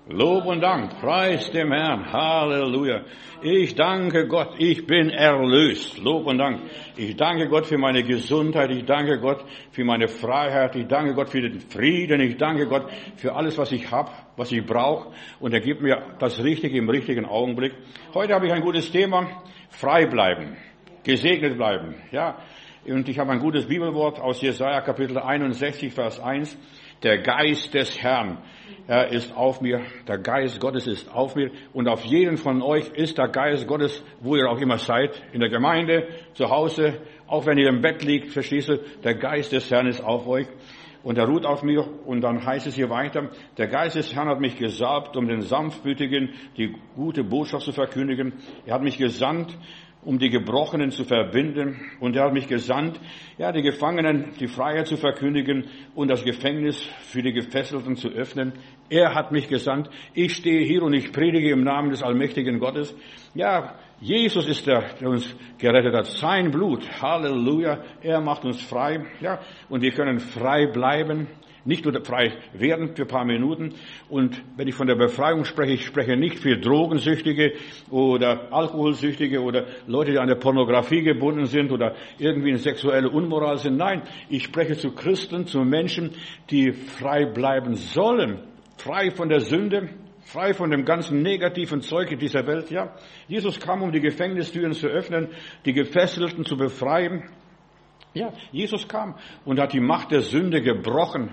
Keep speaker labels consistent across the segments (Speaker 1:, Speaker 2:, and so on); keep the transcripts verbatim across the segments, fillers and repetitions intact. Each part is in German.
Speaker 1: Lob und Dank, preis dem Herrn, Halleluja. Ich danke Gott, ich bin erlöst, Lob und Dank. Ich danke Gott für meine Gesundheit, ich danke Gott für meine Freiheit, ich danke Gott für den Frieden, ich danke Gott für alles, was ich habe, was ich brauche. Und er gibt mir das Richtige im richtigen Augenblick. Heute habe ich ein gutes Thema, frei bleiben, gesegnet bleiben. Ja, und ich habe ein gutes Bibelwort aus Jesaja Kapitel einundsechzig, Vers eins. Der Geist des Herrn, er ist auf mir, der Geist Gottes ist auf mir und auf jeden von euch ist der Geist Gottes, wo ihr auch immer seid, in der Gemeinde, zu Hause, auch wenn ihr im Bett liegt, verstehst du, der Geist des Herrn ist auf euch und er ruht auf mir und dann heißt es hier weiter, der Geist des Herrn hat mich gesalbt, um den Sanftmütigen die gute Botschaft zu verkündigen. Er hat mich gesandt, um die Gebrochenen zu verbinden. Und er hat mich gesandt, ja, die Gefangenen die Freiheit zu verkündigen und das Gefängnis für die Gefesselten zu öffnen. Er hat mich gesandt. Ich stehe hier und ich predige im Namen des allmächtigen Gottes. Ja, Jesus ist der, der uns gerettet hat. Sein Blut, Halleluja, er macht uns frei. Ja, und wir können frei bleiben. Nicht nur frei werden für ein paar Minuten. Und wenn ich von der Befreiung spreche, ich spreche nicht für Drogensüchtige oder Alkoholsüchtige oder Leute, die an der Pornografie gebunden sind oder irgendwie in sexuelle Unmoral sind. Nein, ich spreche zu Christen, zu Menschen, die frei bleiben sollen. Frei von der Sünde, frei von dem ganzen negativen Zeug in dieser Welt. Ja, Jesus kam, um die Gefängnistüren zu öffnen, die Gefesselten zu befreien. Ja, Jesus kam und hat die Macht der Sünde gebrochen.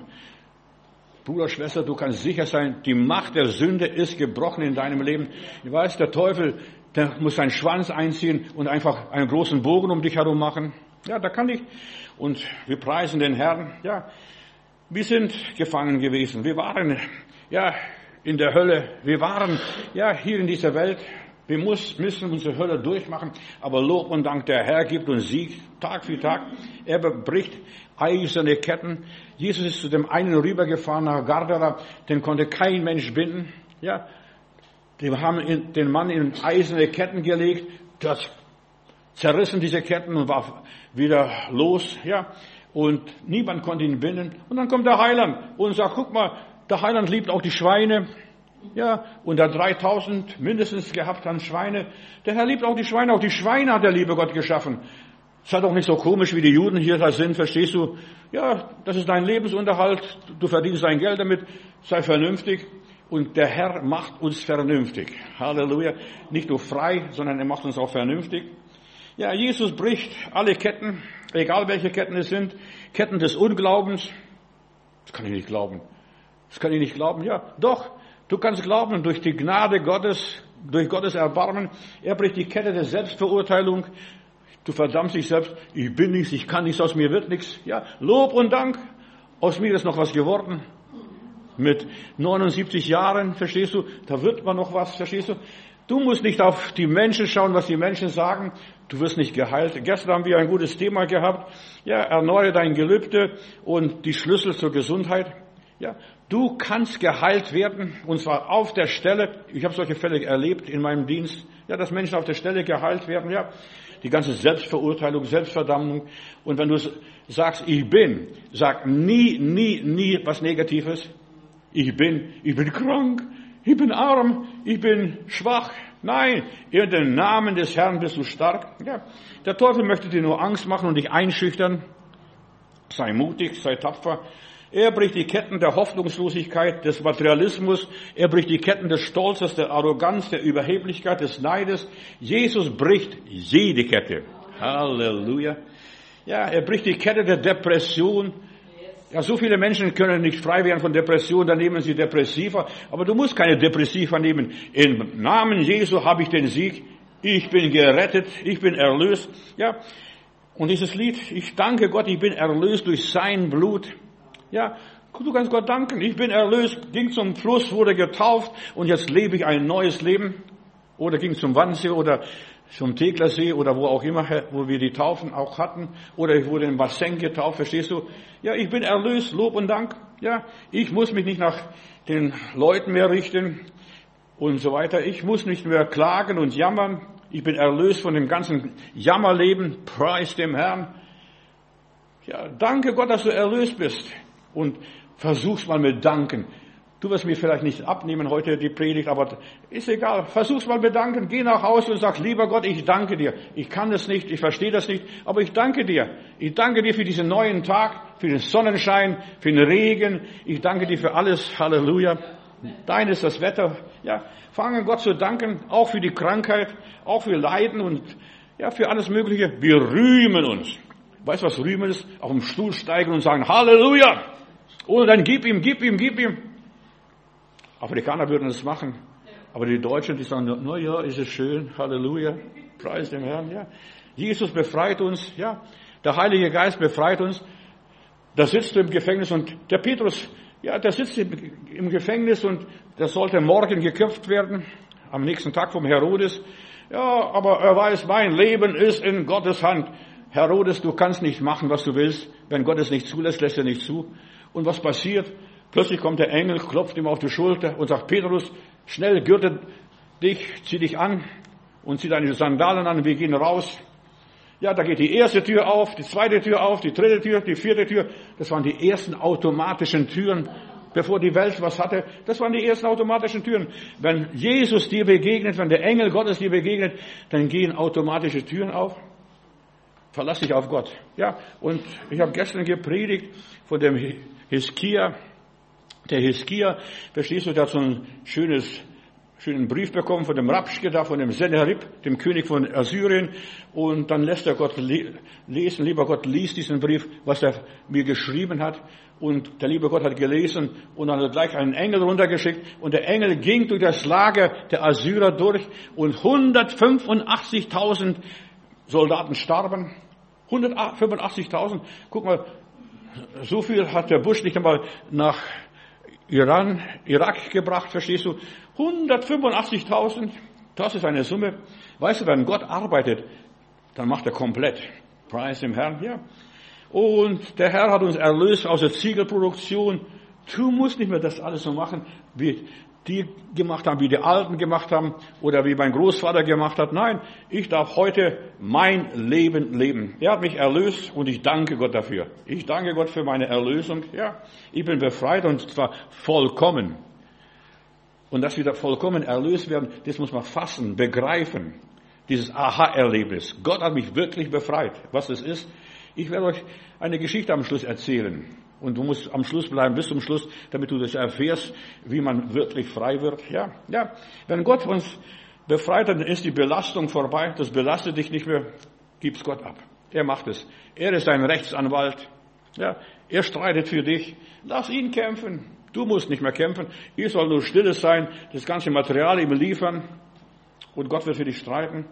Speaker 1: Bruder, Schwester, du kannst sicher sein, die Macht der Sünde ist gebrochen in deinem Leben. Du weißt, der Teufel, der muss seinen Schwanz einziehen und einfach einen großen Bogen um dich herum machen. Ja, da kann ich. Und wir preisen den Herrn. Ja, wir sind gefangen gewesen. Wir waren, ja, in der Hölle. Wir waren, ja, hier in dieser Welt. Wir müssen unsere Hölle durchmachen, aber Lob und Dank, der Herr gibt uns Sieg, Tag für Tag. Er bricht eiserne Ketten. Jesus ist zu dem einen rübergefahren nach Gadara, den konnte kein Mensch binden. Ja, die haben den Mann in eiserne Ketten gelegt, das zerrissen diese Ketten und war wieder los. Ja, und niemand konnte ihn binden. Und dann kommt der Heiland und sagt, guck mal, der Heiland liebt auch die Schweine. Ja, und da dreitausend mindestens gehabt an Schweine. Der Herr liebt auch die Schweine, auch die Schweine hat der liebe Gott geschaffen. Sei doch nicht so komisch, wie die Juden hier da sind, verstehst du? Ja, das ist dein Lebensunterhalt, du verdienst dein Geld damit, sei vernünftig. Und der Herr macht uns vernünftig. Halleluja. Nicht nur frei, sondern er macht uns auch vernünftig. Ja, Jesus bricht alle Ketten, egal welche Ketten es sind. Ketten des Unglaubens. Das kann ich nicht glauben. Das kann ich nicht glauben. Ja, doch. Du kannst glauben, durch die Gnade Gottes, durch Gottes Erbarmen, er bricht die Kette der Selbstverurteilung. Du verdammst dich selbst, ich bin nichts, ich kann nichts, aus mir wird nichts. Ja, Lob und Dank, aus mir ist noch was geworden. Mit neunundsiebzig Jahren, verstehst du, da wird man noch was, verstehst du. Du musst nicht auf die Menschen schauen, was die Menschen sagen. Du wirst nicht geheilt. Gestern haben wir ein gutes Thema gehabt. Ja, erneuere dein Gelübde und die Schlüssel zur Gesundheit. Ja, du kannst geheilt werden, und zwar auf der Stelle. Ich habe solche Fälle erlebt in meinem Dienst. Ja, dass Menschen auf der Stelle geheilt werden. Ja, die ganze Selbstverurteilung, Selbstverdammung. Und wenn du sagst, ich bin, sag nie, nie, nie was Negatives. Ich bin, ich bin krank, ich bin arm, ich bin schwach. Nein, in den Namen des Herrn bist du stark. Ja, der Teufel möchte dir nur Angst machen und dich einschüchtern. Sei mutig, sei tapfer. Er bricht die Ketten der Hoffnungslosigkeit, des Materialismus. Er bricht die Ketten des Stolzes, der Arroganz, der Überheblichkeit, des Neides. Jesus bricht jede Kette. Halleluja. Ja, er bricht die Kette der Depression. Ja, so viele Menschen können nicht frei werden von Depression, dann nehmen sie Depressiva. Aber du musst keine Depressiva nehmen. Im Namen Jesu habe ich den Sieg. Ich bin gerettet. Ich bin erlöst. Ja. Und dieses Lied, ich danke Gott, ich bin erlöst durch sein Blut. Ja, du kannst Gott danken. Ich bin erlöst, ging zum Fluss, wurde getauft und jetzt lebe ich ein neues Leben. Oder ging zum Wannsee oder zum Teglersee oder wo auch immer, wo wir die Taufen auch hatten. Oder ich wurde im Bassin getauft, verstehst du? Ja, ich bin erlöst, Lob und Dank. Ja, ich muss mich nicht nach den Leuten mehr richten und so weiter. Ich muss nicht mehr klagen und jammern. Ich bin erlöst von dem ganzen Jammerleben. Preis dem Herrn. Ja, danke Gott, dass du erlöst bist. Und versuch's mal mit Danken. Du wirst mir vielleicht nicht abnehmen heute die Predigt, aber ist egal. Versuch's mal bedanken. Geh nach Hause und sag, lieber Gott, ich danke dir. Ich kann das nicht, ich verstehe das nicht, aber ich danke dir. Ich danke dir für diesen neuen Tag, für den Sonnenschein, für den Regen. Ich danke dir für alles. Halleluja. Dein ist das Wetter. Ja, fangen Gott zu danken, auch für die Krankheit, auch für Leiden und ja, für alles Mögliche. Wir rühmen uns. Weißt du, was rühmen ist? Auf dem Stuhl steigen und sagen, Halleluja. Und dann gib ihm, gib ihm, gib ihm. Afrikaner würden das machen. Aber die Deutschen, die sagen, na ja, ist es schön, Halleluja, preis dem Herrn, ja. Jesus befreit uns, ja. Der Heilige Geist befreit uns. Da sitzt du im Gefängnis und der Petrus, ja, der sitzt im Gefängnis und der sollte morgen geköpft werden, am nächsten Tag vom Herodes. Ja, aber er weiß, mein Leben ist in Gottes Hand. Herodes, du kannst nicht machen, was du willst. Wenn Gott es nicht zulässt, lässt er nicht zu. Und was passiert? Plötzlich kommt der Engel, klopft ihm auf die Schulter und sagt, Petrus, schnell gürte dich, zieh dich an und zieh deine Sandalen an, wir gehen raus. Ja, da geht die erste Tür auf, die zweite Tür auf, die dritte Tür, die vierte Tür. Das waren die ersten automatischen Türen, bevor die Welt was hatte. Das waren die ersten automatischen Türen. Wenn Jesus dir begegnet, wenn der Engel Gottes dir begegnet, dann gehen automatische Türen auf. Verlass dich auf Gott. Ja, und ich habe gestern gepredigt von dem Hiskia. Der Hiskia, verstehst du, der hat so ein schönes, schönen Brief bekommen von dem Rabschke da, von dem Sennacherib, dem König von Assyrien. Und dann lässt er Gott lesen, lieber Gott, lies diesen Brief, was er mir geschrieben hat. Und der liebe Gott hat gelesen und dann hat er gleich einen Engel runtergeschickt. Und der Engel ging durch das Lager der Assyrer durch und hundertfünfundachtzigtausend Soldaten starben. hundertfünfundachtzigtausend. Guck mal, so viel hat der Bush nicht einmal nach Iran, Irak gebracht, verstehst du? hundertfünfundachtzigtausend, das ist eine Summe. Weißt du, wenn Gott arbeitet, dann macht er komplett. Preis dem Herrn, ja. Und der Herr hat uns erlöst aus der Ziegelproduktion. Du musst nicht mehr das alles so machen, wie die gemacht haben, wie die Alten gemacht haben oder wie mein Großvater gemacht hat. Nein, ich darf heute mein Leben leben. Er hat mich erlöst und ich danke Gott dafür. Ich danke Gott für meine Erlösung. Ja, ich bin befreit und zwar vollkommen. Und dass wir da vollkommen erlöst werden, das muss man fassen, begreifen. Dieses Aha-Erlebnis. Gott hat mich wirklich befreit. Was das ist? Ich werde euch eine Geschichte am Schluss erzählen. Und du musst am Schluss bleiben, bis zum Schluss, damit du das erfährst, wie man wirklich frei wird. Ja, ja. Wenn Gott uns befreit, dann ist die Belastung vorbei. Das belastet dich nicht mehr. Gib's Gott ab. Er macht es. Er ist dein Rechtsanwalt. Ja, er streitet für dich. Lass ihn kämpfen. Du musst nicht mehr kämpfen. Ihr soll nur stilles sein, das ganze Material ihm liefern. Und Gott wird für dich streiten.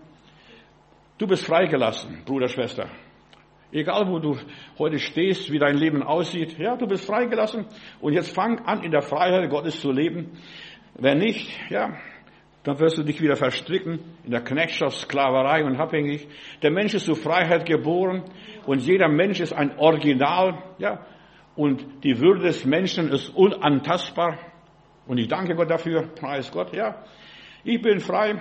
Speaker 1: Du bist freigelassen, Bruder, Schwester. Egal, wo du heute stehst, wie dein Leben aussieht. Ja, du bist freigelassen. Und jetzt fang an, in der Freiheit Gottes zu leben. Wenn nicht, ja, dann wirst du dich wieder verstricken in der Knechtschaft, Sklaverei und abhängig. Der Mensch ist zur Freiheit geboren. Und jeder Mensch ist ein Original. Ja, und die Würde des Menschen ist unantastbar. Und ich danke Gott dafür. Preis Gott, ja. Ich bin frei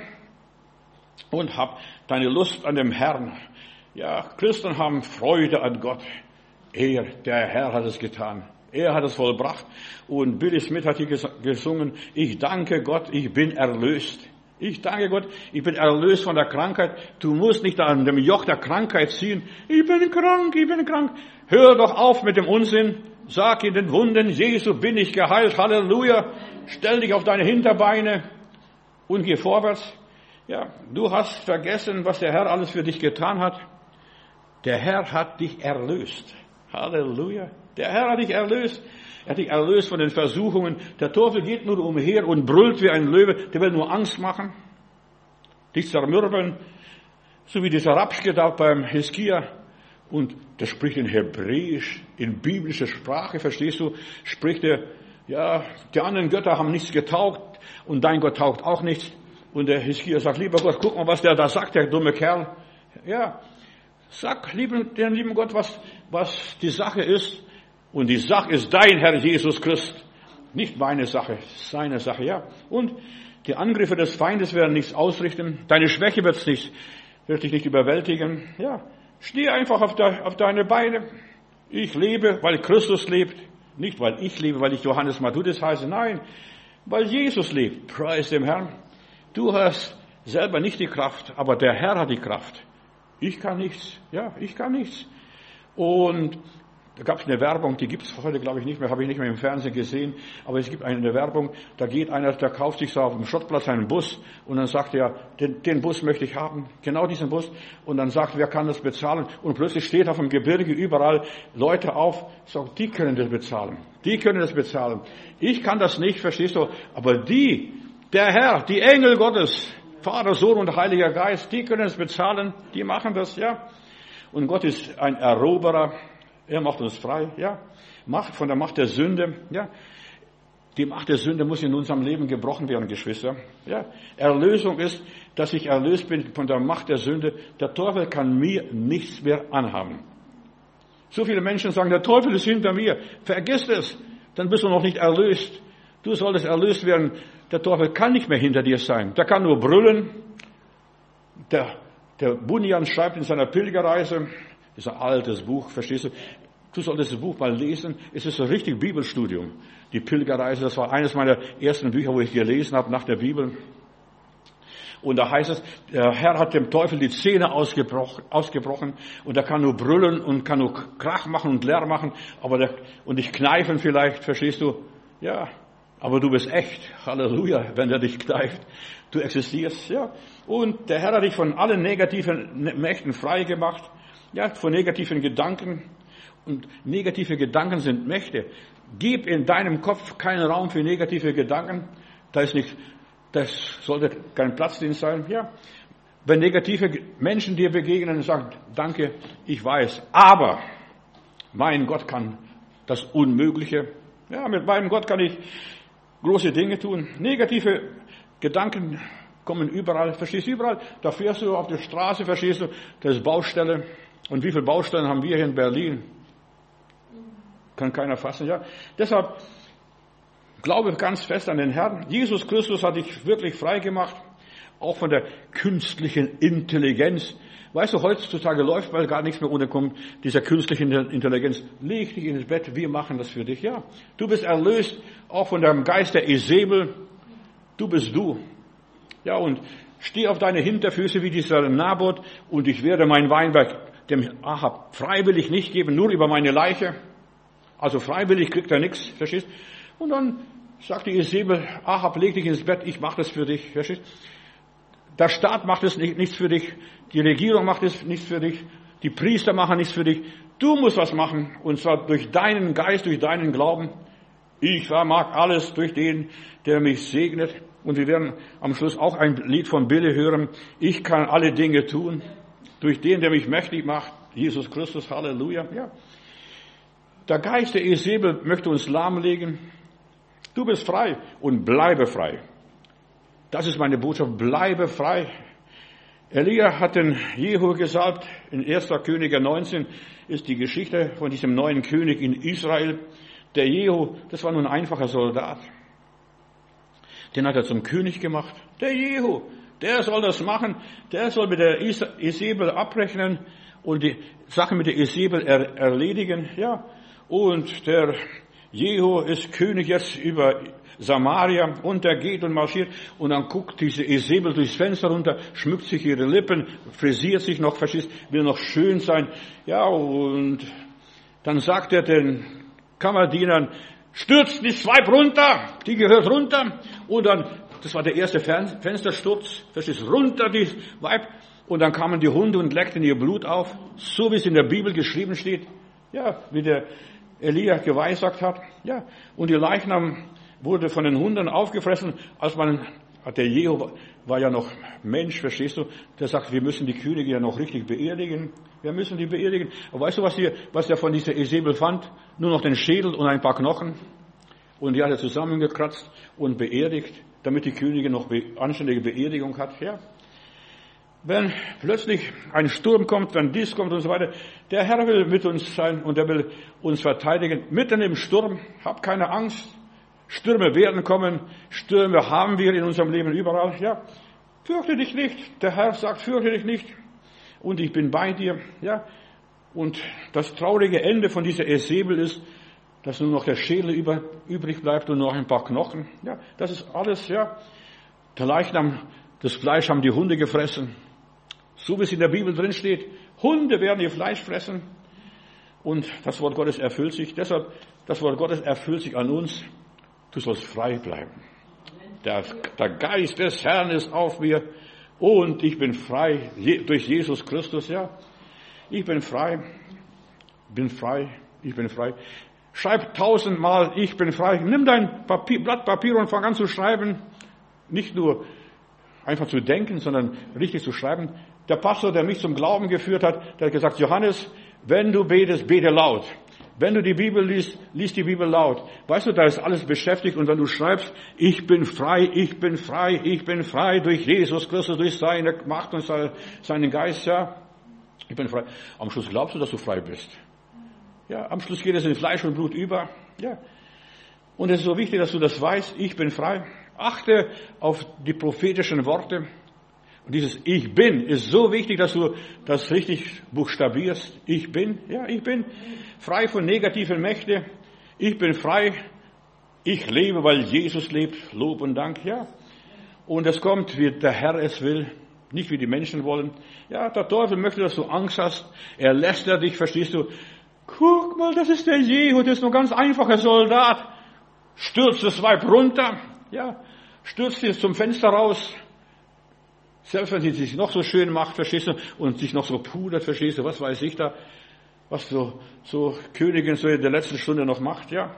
Speaker 1: und habe deine Lust an dem Herrn. Ja, Christen haben Freude an Gott. Er, der Herr hat es getan. Er hat es vollbracht. Und Billy Smith hat hier gesungen, ich danke Gott, ich bin erlöst. Ich danke Gott, ich bin erlöst von der Krankheit. Du musst nicht an dem Joch der Krankheit ziehen. Ich bin krank, ich bin krank. Hör doch auf mit dem Unsinn. Sag in den Wunden, Jesu bin ich geheilt. Halleluja. Stell dich auf deine Hinterbeine und geh vorwärts. Ja, du hast vergessen, was der Herr alles für dich getan hat. Der Herr hat dich erlöst. Halleluja. Der Herr hat dich erlöst. Er hat dich erlöst von den Versuchungen. Der Teufel geht nur umher und brüllt wie ein Löwe. Der will nur Angst machen. Dich zermürben. So wie dieser Rabschke da beim Hiskia. Und der spricht in Hebräisch, in biblischer Sprache, verstehst du? Spricht er, ja, die anderen Götter haben nichts getaugt und dein Gott taugt auch nichts. Und der Hiskia sagt, lieber Gott, guck mal, was der da sagt, der dumme Kerl. Ja, sag lieben, den lieben Gott, was, was die Sache ist. Und die Sache ist dein Herr Jesus Christus. Nicht meine Sache, seine Sache, ja. Und die Angriffe des Feindes werden nichts ausrichten. Deine Schwäche wird's nicht, wird dich nicht überwältigen. Ja, steh einfach auf, de, auf deine Beine. Ich lebe, weil Christus lebt. Nicht, weil ich lebe, weil ich Johannes Matthäus heiße, nein, weil Jesus lebt. Preis dem Herrn. Du hast selber nicht die Kraft, aber der Herr hat die Kraft. Ich kann nichts. Ja, ich kann nichts. Und da gab es eine Werbung, die gibt es heute, glaube ich, nicht mehr, habe ich nicht mehr im Fernsehen gesehen, aber es gibt eine Werbung, da geht einer, der kauft sich so auf dem Schrottplatz einen Bus und dann sagt er, den, den Bus möchte ich haben, genau diesen Bus, und dann sagt, wer kann das bezahlen? Und plötzlich steht auf dem Gebirge überall Leute auf, sagen, die können das bezahlen, die können das bezahlen. Ich kann das nicht, verstehst du, aber die, der Herr, die Engel Gottes, Vater, Sohn und Heiliger Geist, die können es bezahlen, die machen das, ja. Und Gott ist ein Eroberer. Er macht uns frei, ja. Macht von der Macht der Sünde, ja. Die Macht der Sünde muss in unserem Leben gebrochen werden, Geschwister, ja. Erlösung ist, dass ich erlöst bin von der Macht der Sünde. Der Teufel kann mir nichts mehr anhaben. So viele Menschen sagen, der Teufel ist hinter mir. Vergiss es, dann bist du noch nicht erlöst. Du solltest erlöst werden. Der Teufel kann nicht mehr hinter dir sein. Der kann nur brüllen. Der, der Bunyan schreibt in seiner Pilgerreise, das ist ein altes Buch, verstehst du? Du solltest das Buch mal lesen. Es ist ein richtig Bibelstudium. Die Pilgerreise, das war eines meiner ersten Bücher, wo ich gelesen habe nach der Bibel. Und da heißt es, der Herr hat dem Teufel die Zähne ausgebrochen, ausgebrochen und er kann nur brüllen und kann nur Krach machen und Lärm machen, aber der, und dich kneifen vielleicht, verstehst du? Ja, aber du bist echt. Halleluja, wenn er dich kneift. Du existierst, ja. Und der Herr hat dich von allen negativen Mächten frei gemacht. Ja, von negativen Gedanken. Und negative Gedanken sind Mächte. Gib in deinem Kopf keinen Raum für negative Gedanken. Da ist nicht, das sollte kein Platz drin sein. Ja. Wenn negative Menschen dir begegnen und sagen, danke, ich weiß, aber mein Gott kann das Unmögliche. Ja, mit meinem Gott kann ich große Dinge tun. Negative Gedanken kommen überall, verstehst du, überall. Da fährst du auf der Straße, verstehst du, das ist Baustelle. Und wie viele Baustellen haben wir hier in Berlin? Kann keiner fassen, ja. Deshalb glaube ganz fest an den Herrn. Jesus Christus hat dich wirklich frei gemacht, auch von der künstlichen Intelligenz. Weißt du, heutzutage läuft weil gar nichts mehr unterkommt, dieser künstlichen Intelligenz. Leg dich ins Bett, wir machen das für dich, ja. Du bist erlöst, auch von dem Geist der Isabel. Du bist du. Ja, und steh auf deine Hinterfüße wie dieser Naboth und ich werde mein Weinberg dem Ahab freiwillig nicht geben, nur über meine Leiche. Also freiwillig kriegt er nichts, verstehst? Und dann sagt die Isabel, Ahab, leg dich ins Bett, ich mache das für dich, verstehst? Der Staat macht es nicht, nichts für dich, die Regierung macht es nichts für dich, die Priester machen nichts für dich. Du musst was machen, und zwar durch deinen Geist, durch deinen Glauben. Ich vermag alles durch den, der mich segnet. Und wir werden am Schluss auch ein Lied von Billy hören. Ich kann alle Dinge tun. Durch den, der mich mächtig macht, Jesus Christus, Halleluja. Ja. Der Geist der Isabel möchte uns lahmlegen. Du bist frei und bleibe frei. Das ist meine Botschaft, bleibe frei. Elia hat den Jehu gesalbt. In erster Könige neunzehn ist die Geschichte von diesem neuen König in Israel. Der Jehu, das war nur ein einfacher Soldat. Den hat er zum König gemacht. Der Jehu. Der soll das machen, der soll mit der Isabel abrechnen und die Sache mit der Isabel er, erledigen, ja. Und der Jehu ist König jetzt über Samaria und er geht und marschiert und dann guckt diese Isabel durchs Fenster runter, schmückt sich ihre Lippen, frisiert sich noch, verstehst, will noch schön sein, ja, und dann sagt er den Kammerdienern, stürzt das Weib runter, die gehört runter, und dann das war der erste Fenstersturz, das ist runter, die Weib. Und dann kamen die Hunde und leckten ihr Blut auf, so wie es in der Bibel geschrieben steht. Ja, wie der Elia geweissagt hat. Ja, und die Leichnam wurde von den Hunden aufgefressen, als man, der Jehu war ja noch Mensch, verstehst du? Der sagt, wir müssen die Könige ja noch richtig beerdigen. Wir müssen die beerdigen. Aber weißt du, was, die, was der von dieser Isabel fand? Nur noch den Schädel und ein paar Knochen. Und die hat er zusammengekratzt und beerdigt, damit die Königin noch be- anständige Beerdigung hat. Ja. Wenn plötzlich ein Sturm kommt, wenn dies kommt und so weiter, der Herr will mit uns sein und er will uns verteidigen. Mitten im Sturm, hab keine Angst. Stürme werden kommen, Stürme haben wir in unserem Leben überall. Ja, fürchte dich nicht. Der Herr sagt, fürchte dich nicht. Und ich bin bei dir. Ja. Und das traurige Ende von dieser Isabel ist, dass nur noch der Schädel über, übrig bleibt und noch ein paar Knochen. Ja, das ist alles, ja. Der Leichnam, das Fleisch haben die Hunde gefressen. So wie es in der Bibel drin steht. Hunde werden ihr Fleisch fressen. Und das Wort Gottes erfüllt sich. Deshalb, das Wort Gottes erfüllt sich an uns. Du sollst frei bleiben. Der, der Geist des Herrn ist auf mir. Und ich bin frei durch Jesus Christus, ja. Ich bin frei. Bin frei. Ich bin frei. Schreib tausendmal, ich bin frei. Nimm dein Papier, Blatt Papier und fang an zu schreiben. Nicht nur einfach zu denken, sondern richtig zu schreiben. Der Pastor, der mich zum Glauben geführt hat, der hat gesagt, Johannes, wenn du betest, bete laut. Wenn du die Bibel liest, liest die Bibel laut. Weißt du, da ist alles beschäftigt. Und wenn du schreibst, ich bin frei, ich bin frei, ich bin frei durch Jesus Christus, durch seine Macht und seinen Geist, ja. Ich bin frei. Am Schluss glaubst du, dass du frei bist. Ja, am Schluss geht es in Fleisch und Blut über. Ja. Und es ist so wichtig, dass du das weißt. Ich bin frei. Achte auf die prophetischen Worte. Und dieses Ich bin ist so wichtig, dass du das richtig buchstabierst. Ich bin, ja, ich bin frei von negativen Mächten. Ich bin frei. Ich lebe, weil Jesus lebt. Lob und Dank, ja. Und es kommt, wie der Herr es will. Nicht wie die Menschen wollen. Ja, der Teufel möchte, dass du Angst hast. Er lästert dich, verstehst du? Guck mal, das ist der Jehu, das ist nur ganz einfacher Soldat. Stürzt das Weib runter, ja, stürzt sie zum Fenster raus. Selbst wenn sie sich noch so schön macht, verstehst du, und sich noch so pudert, verstehst du, was weiß ich da, was so, so Königin so in der letzten Stunde noch macht, ja.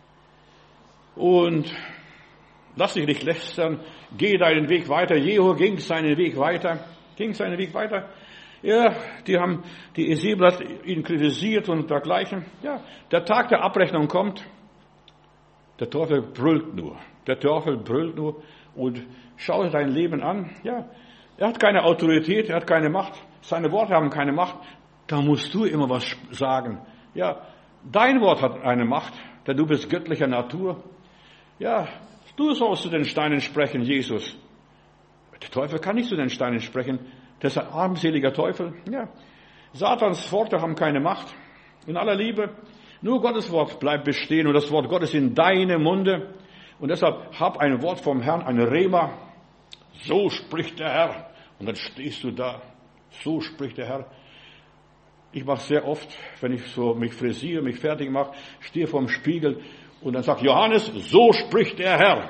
Speaker 1: Und lass dich nicht lästern, geh deinen Weg weiter. Jehu ging seinen Weg weiter, ging seinen Weg weiter. Ja, die haben, die Isabel hat ihn kritisiert und dergleichen. Ja, der Tag der Abrechnung kommt. Der Teufel brüllt nur. Der Teufel brüllt nur und schau dein Leben an. Ja, er hat keine Autorität, er hat keine Macht. Seine Worte haben keine Macht. Da musst du immer was sagen. Ja, dein Wort hat eine Macht, denn du bist göttlicher Natur. Ja, du sollst zu den Steinen sprechen, Jesus. Der Teufel kann nicht zu den Steinen sprechen. Das ist ein armseliger Teufel. Ja. Satans Worte haben keine Macht. In aller Liebe. Nur Gottes Wort bleibt bestehen und das Wort Gottes in deinem Munde. Und deshalb hab ein Wort vom Herrn, ein Rema. So spricht der Herr. Und dann stehst du da. So spricht der Herr. Ich mache sehr oft, wenn ich so mich frisiere, mich fertig mache, stehe vorm Spiegel und dann sagt Johannes, so spricht der Herr.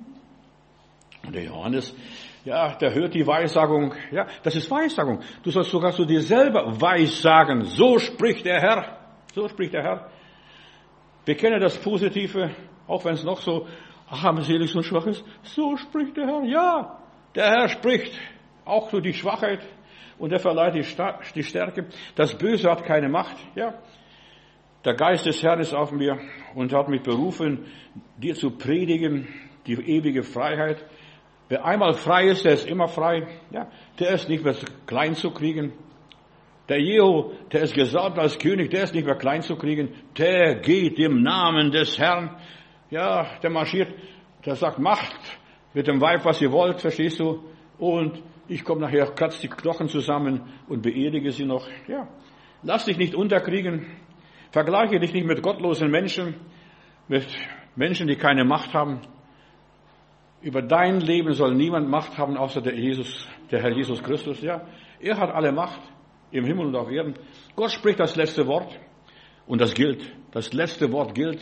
Speaker 1: Und der Johannes, ja, der hört die Weissagung. Ja, das ist Weissagung. Du sollst sogar zu dir selber weissagen. So spricht der Herr. So spricht der Herr. Bekenne das Positive, auch wenn es noch so armselig und schwach ist. So spricht der Herr. Ja, der Herr spricht. Auch durch die Schwachheit. Und er verleiht die Stärke. Das Böse hat keine Macht. Ja. Der Geist des Herrn ist auf mir und hat mich berufen, dir zu predigen, die ewige Freiheit. Wer einmal frei ist, der ist immer frei. Ja, der ist nicht mehr klein zu kriegen. Der Jehu, der ist gesalbt als König, der ist nicht mehr klein zu kriegen. Der geht im Namen des Herrn. Ja, der marschiert, der sagt, macht mit dem Weib, was ihr wollt, verstehst du? Und ich komme nachher, kratze die Knochen zusammen und beerdige sie noch. Ja, lass dich nicht unterkriegen. Vergleiche dich nicht mit gottlosen Menschen, mit Menschen, die keine Macht haben. Über dein Leben soll niemand Macht haben, außer der Jesus, der Herr Jesus Christus. Ja, er hat alle Macht im Himmel und auf Erden. Gott spricht das letzte Wort und das gilt. Das letzte Wort gilt.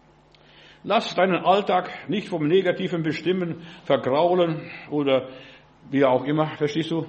Speaker 1: Lass deinen Alltag nicht vom Negativen bestimmen, vergraulen oder wie auch immer, verstehst du?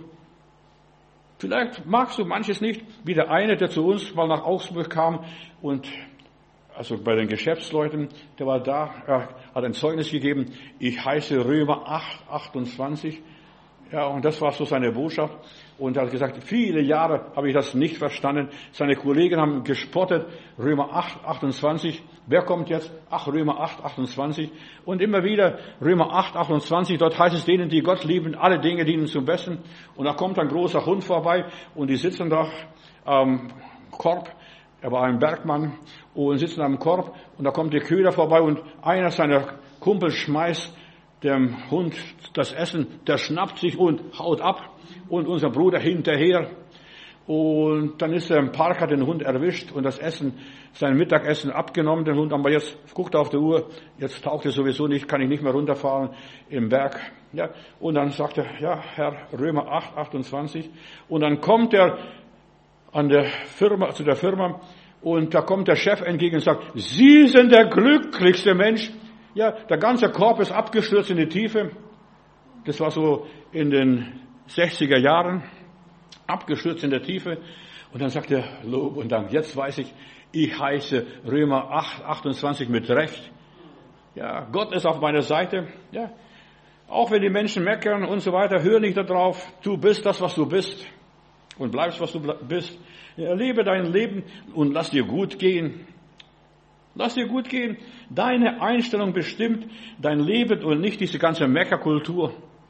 Speaker 1: Vielleicht magst du manches nicht, wie der eine, der zu uns mal nach Augsburg kam und also bei den Geschäftsleuten, der war da, er hat ein Zeugnis gegeben, ich heiße Römer acht, achtundzwanzig. Ja, und das war so seine Botschaft. Und er hat gesagt, viele Jahre habe ich das nicht verstanden. Seine Kollegen haben gespottet, Römer acht, achtundzwanzig. Wer kommt jetzt? Ach, Römer acht, achtundzwanzig. Und immer wieder Römer acht, achtundzwanzig. Dort heißt es denen, die Gott lieben, alle Dinge dienen zum Besten. Und da kommt ein großer Hund vorbei und die sitzen da am Korb. Er war ein Bergmann und sitzen am Korb und da kommt der Köder vorbei und einer seiner Kumpel schmeißt dem Hund das Essen, der schnappt sich und haut ab und unser Bruder hinterher Und dann ist er im Park, hat den Hund erwischt und das Essen, sein Mittagessen abgenommen, den Hund. Aber jetzt guckt er auf die Uhr, jetzt taucht er sowieso nicht, kann ich nicht mehr runterfahren im Berg. Ja, und dann sagt er, ja, Herr, Römer acht, achtundzwanzig. Und dann kommt er an der Firma, zu der Firma, und da kommt der Chef entgegen und sagt, Sie sind der glücklichste Mensch. Ja, der ganze Korb ist abgestürzt in die Tiefe. Das war so in den sechziger Jahren. Abgestürzt in der Tiefe. Und dann sagt er, Lob und Dank. Jetzt weiß ich, ich heiße Römer acht, achtundzwanzig mit Recht. Ja, Gott ist auf meiner Seite. Ja, auch wenn die Menschen meckern und so weiter, hör nicht darauf. Du bist das, was du bist. Und bleibst, was du bist. Ja, lebe dein Leben und lass dir gut gehen. Lass dir gut gehen. Deine Einstellung bestimmt dein Leben und nicht diese ganze Meckerkultur.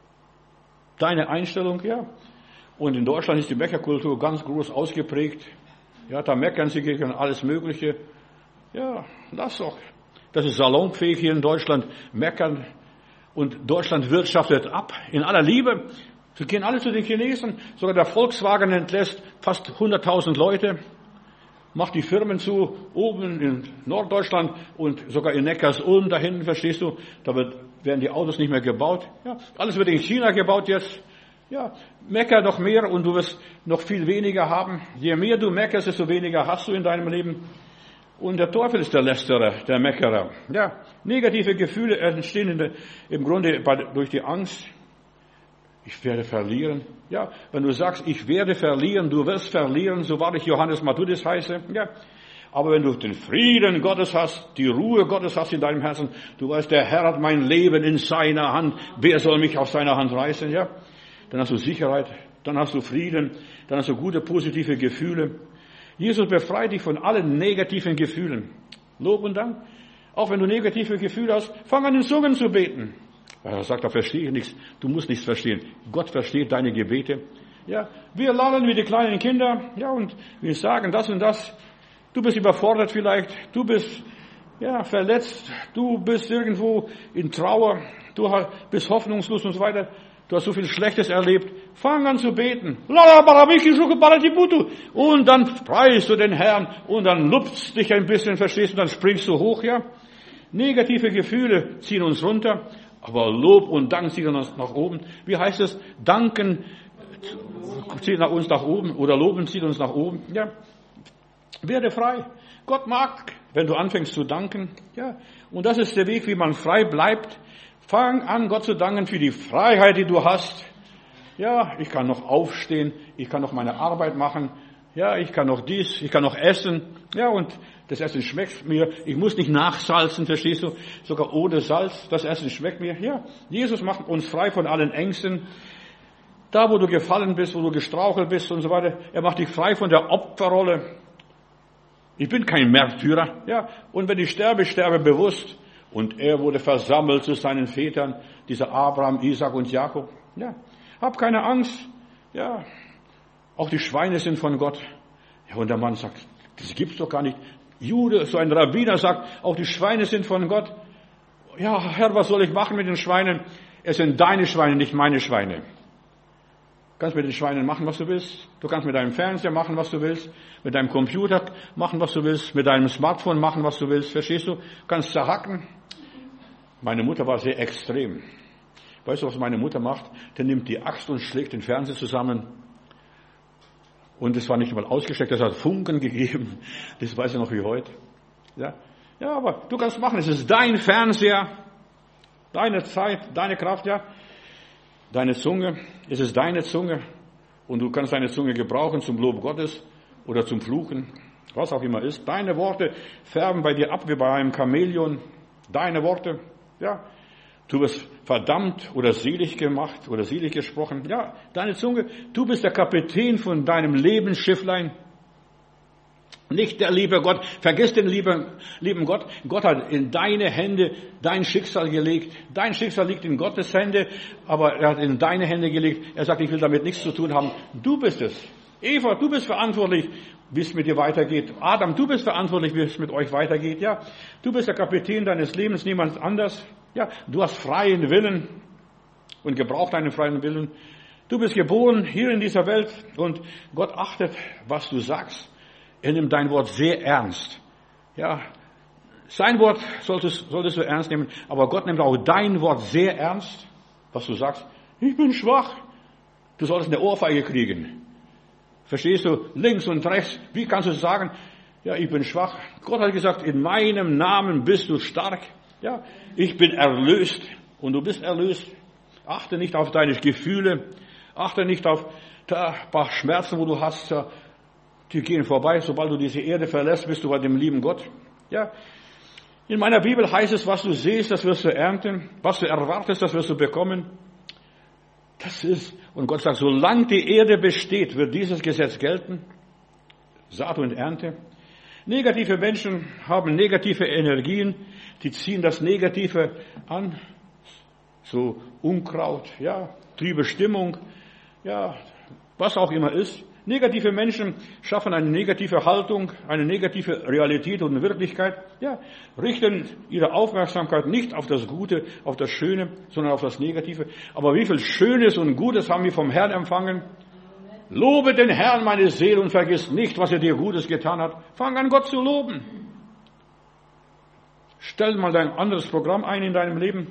Speaker 1: Deine Einstellung, ja. Und in Deutschland ist die Meckerkultur ganz groß ausgeprägt. Ja, da meckern sie gegen alles Mögliche. Ja, lass doch. Das ist salonfähig hier in Deutschland, meckern. Und Deutschland wirtschaftet ab, in aller Liebe. Sie gehen alle zu den Chinesen. Sogar der Volkswagen entlässt fast hunderttausend Leute. Macht die Firmen zu, oben in Norddeutschland und sogar in Neckarsulm da hinten, verstehst du? Da wird, werden die Autos nicht mehr gebaut. Ja, alles wird in China gebaut jetzt. Ja, mecker noch mehr und du wirst noch viel weniger haben. Je mehr du meckerst, desto weniger hast du in deinem Leben. Und der Teufel ist der Lästerer, der Meckerer. Ja, negative Gefühle entstehen in der, im Grunde bei, durch die Angst. Ich werde verlieren. Ja, wenn du sagst, ich werde verlieren, du wirst verlieren, so wahr ich Johannes Matthäus heiße. Ja, aber wenn du den Frieden Gottes hast, die Ruhe Gottes hast in deinem Herzen, du weißt, der Herr hat mein Leben in seiner Hand. Wer soll mich aus seiner Hand reißen? Ja. Dann hast du Sicherheit, dann hast du Frieden, dann hast du gute, positive Gefühle. Jesus befreit dich von allen negativen Gefühlen. Lob und Dank. Auch wenn du negative Gefühle hast, fang an in Zungen zu beten. Er sagt, da verstehe ich nichts. Du musst nichts verstehen. Gott versteht deine Gebete. Ja, wir lallen wie die kleinen Kinder. Ja, und wir sagen das und das. Du bist überfordert vielleicht. Du bist, ja, verletzt. Du bist irgendwo in Trauer. Du bist hoffnungslos und so weiter. Du hast so viel Schlechtes erlebt. Fang an zu beten. Und dann preist du den Herrn und dann lupst dich ein bisschen, verstehst du, dann springst du hoch, ja. Negative Gefühle ziehen uns runter, aber Lob und Dank ziehen uns nach oben. Wie heißt es? Danken zieht uns nach oben oder Loben zieht uns nach oben, ja. Werde frei. Gott mag, wenn du anfängst zu danken, ja. Und das ist der Weg, wie man frei bleibt. Fang an, Gott zu danken für die Freiheit, die du hast. Ja, ich kann noch aufstehen, ich kann noch meine Arbeit machen. Ja, ich kann noch dies, ich kann noch essen. Ja, und das Essen schmeckt mir. Ich muss nicht nachsalzen, verstehst du? Sogar ohne Salz, das Essen schmeckt mir. Ja, Jesus macht uns frei von allen Ängsten. Da, wo du gefallen bist, wo du gestrauchelt bist und so weiter. Er macht dich frei von der Opferrolle. Ich bin kein Märtyrer. Ja, und wenn ich sterbe, ich sterbe bewusst. Und er wurde versammelt zu seinen Vätern, dieser Abraham, Isaac und Jakob. Ja, hab keine Angst. Ja, auch die Schweine sind von Gott. Ja, und der Mann sagt, das gibt's doch gar nicht. Jude, so ein Rabbiner sagt, auch die Schweine sind von Gott. Ja, Herr, was soll ich machen mit den Schweinen? Es sind deine Schweine, nicht meine Schweine. Du kannst mit den Schweinen machen, was du willst. Du kannst mit deinem Fernseher machen, was du willst. Mit deinem Computer machen, was du willst. Mit deinem Smartphone machen, was du willst. Verstehst du? Du kannst zerhacken. Meine Mutter war sehr extrem. Weißt du, was meine Mutter macht? Die nimmt die Axt und schlägt den Fernseher zusammen. Und es war nicht mal ausgesteckt, das hat Funken gegeben. Das weiß ich noch wie heute. Ja, ja, aber du kannst machen. Es ist dein Fernseher, deine Zeit, deine Kraft, ja. Deine Zunge, es ist deine Zunge. Und du kannst deine Zunge gebrauchen zum Lob Gottes oder zum Fluchen, was auch immer ist. Deine Worte färben bei dir ab wie bei einem Chamäleon. Deine Worte. Ja, du wirst verdammt oder selig gemacht oder selig gesprochen. Ja, deine Zunge, du bist der Kapitän von deinem Lebensschifflein. Nicht der liebe Gott. Vergiss den lieben, lieben Gott. Gott hat in deine Hände dein Schicksal gelegt. Dein Schicksal liegt in Gottes Hände, aber er hat in deine Hände gelegt. Er sagt, ich will damit nichts zu tun haben. Du bist es. Eva, du bist verantwortlich, wie es mit dir weitergeht. Adam, du bist verantwortlich, wie es mit euch weitergeht. Ja, du bist der Kapitän deines Lebens, niemand anders. Ja, du hast freien Willen und gebrauch deinen freien Willen. Du bist geboren hier in dieser Welt und Gott achtet, was du sagst. Er nimmt dein Wort sehr ernst. Ja, sein Wort solltest, solltest du ernst nehmen, aber Gott nimmt auch dein Wort sehr ernst, was du sagst. Ich bin schwach. Du solltest eine Ohrfeige kriegen. Verstehst du? Links und rechts. Wie kannst du sagen, ja, ich bin schwach? Gott hat gesagt, in meinem Namen bist du stark. Ja, ich bin erlöst und du bist erlöst. Achte nicht auf deine Gefühle. Achte nicht auf ein paar Schmerzen, wo du hast. Die gehen vorbei. Sobald du diese Erde verlässt, bist du bei dem lieben Gott. Ja. In meiner Bibel heißt es, was du siehst, das wirst du ernten. Was du erwartest, das wirst du bekommen. Das ist, und Gott sagt, solange die Erde besteht, wird dieses Gesetz gelten. Saat und Ernte. Negative Menschen haben negative Energien, die ziehen das Negative an. So Unkraut, ja, trübe Stimmung, ja, was auch immer ist. Negative Menschen schaffen eine negative Haltung, eine negative Realität und Wirklichkeit, ja, richten ihre Aufmerksamkeit nicht auf das Gute, auf das Schöne, sondern auf das Negative. Aber wie viel Schönes und Gutes haben wir vom Herrn empfangen? Lobe den Herrn, meine Seele, und vergiss nicht, was er dir Gutes getan hat. Fang an, Gott zu loben. Stell mal dein anderes Programm ein in deinem Leben.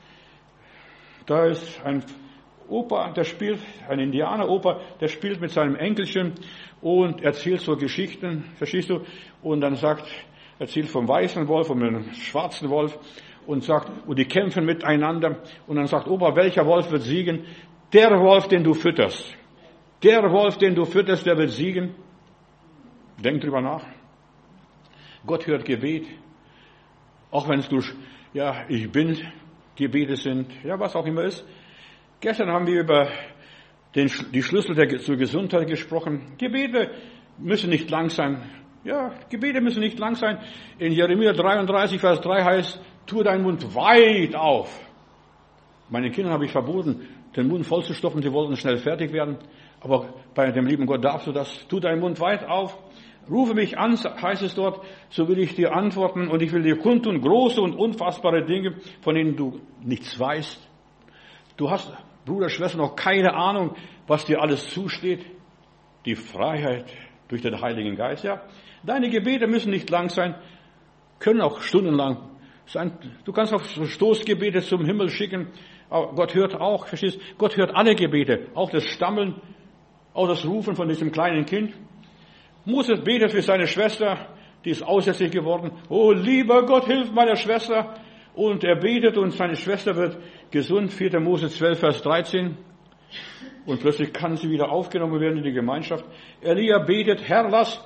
Speaker 1: Da ist ein Opa, der spielt, ein Indianeropa, der spielt mit seinem Enkelchen und erzählt so Geschichten, verstehst du? Und dann sagt, erzählt vom weißen Wolf und dem schwarzen Wolf und sagt, und die kämpfen miteinander. Und dann sagt Opa, welcher Wolf wird siegen? Der Wolf, den du fütterst. Der Wolf, den du fütterst, der wird siegen. Denk drüber nach. Gott hört Gebet. Auch wenn es durch, ja, ich bin, Gebete sind, ja, was auch immer ist. Gestern haben wir über den, die Schlüssel der, zur Gesundheit gesprochen. Gebete müssen nicht lang sein. Ja, Gebete müssen nicht lang sein. In Jeremia dreiunddreißig, Vers drei heißt, tue deinen Mund weit auf. Meinen Kindern habe ich verboten, den Mund vollzustopfen, sie wollten schnell fertig werden. Aber bei dem lieben Gott darfst du das. Tu deinen Mund weit auf. Rufe mich an, heißt es dort, so will ich dir antworten und ich will dir kundtun große und unfassbare Dinge, von denen du nichts weißt. Du hast, Bruder, Schwester, noch keine Ahnung, was dir alles zusteht. Die Freiheit durch den Heiligen Geist, ja. Deine Gebete müssen nicht lang sein, können auch stundenlang sein. Du kannst auch so Stoßgebete zum Himmel schicken. Aber Gott hört auch, verstehst? Gott hört alle Gebete, auch das Stammeln, auch das Rufen von diesem kleinen Kind. Moses betet für seine Schwester, die ist aussätzlich geworden. Oh, lieber Gott, hilf meiner Schwester. Und er betet und seine Schwester wird gesund. vierter Mose zwölf, Vers dreizehn. Und plötzlich kann sie wieder aufgenommen werden in die Gemeinschaft. Elia betet, Herr, lass,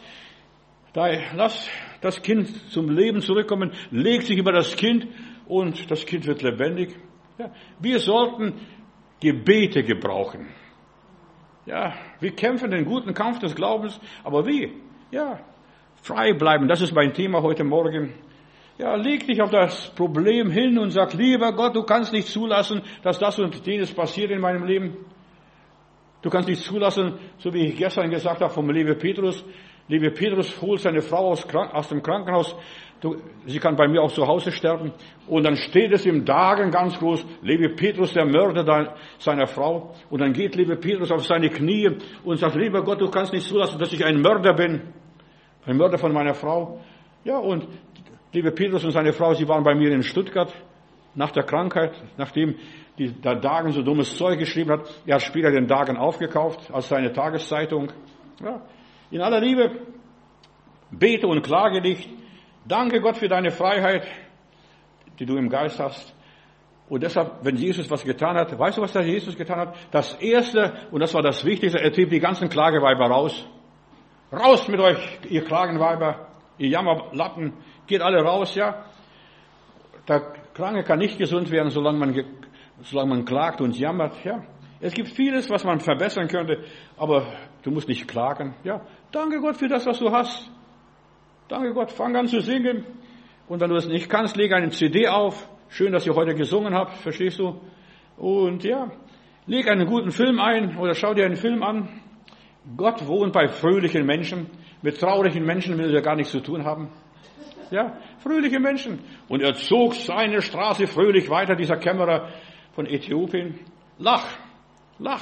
Speaker 1: lass das Kind zum Leben zurückkommen. Legt sich über das Kind und das Kind wird lebendig. Ja, wir sollten Gebete gebrauchen. Ja, wir kämpfen den guten Kampf des Glaubens, aber wie? Ja, frei bleiben, das ist mein Thema heute Morgen. Ja, leg dich auf das Problem hin und sag, lieber Gott, du kannst nicht zulassen, dass das und jenes passiert in meinem Leben. Du kannst nicht zulassen, so wie ich gestern gesagt habe vom liebe Petrus. Liebe Petrus holt seine Frau aus, aus dem Krankenhaus. Du, sie kann bei mir auch zu Hause sterben. Und dann steht es im Dagen ganz groß, liebe Petrus, der Mörder seiner Frau. Und dann geht liebe Petrus auf seine Knie und sagt, lieber Gott, du kannst nicht zulassen, dass ich ein Mörder bin. Ein Mörder von meiner Frau. Ja, und liebe Petrus und seine Frau, sie waren bei mir in Stuttgart nach der Krankheit, nachdem die, der Dagen so dummes Zeug geschrieben hat. Er hat später den Dagen aufgekauft als seine Tageszeitung. Ja. In aller Liebe, bete und klage dich. Danke Gott für deine Freiheit, die du im Geist hast. Und deshalb, wenn Jesus was getan hat, weißt du, was der Jesus getan hat? Das Erste, und das war das Wichtigste, er trieb die ganzen Klageweiber raus. Raus mit euch, ihr Klagenweiber, ihr Jammerlappen, geht alle raus, ja. Der Kranke kann nicht gesund werden, solange man, solange man klagt und jammert, ja. Es gibt vieles, was man verbessern könnte, aber du musst nicht klagen, ja. Danke Gott für das, was du hast. Danke Gott, fang an zu singen. Und wenn du es nicht kannst, lege eine C D auf. Schön, dass ihr heute gesungen habt, verstehst du? Und ja, leg einen guten Film ein oder schau dir einen Film an. Gott wohnt bei fröhlichen Menschen. Mit traurigen Menschen will er gar nichts zu tun haben. Ja, fröhliche Menschen. Und er zog seine Straße fröhlich weiter, dieser Kämmerer von Äthiopien. Lach, lach.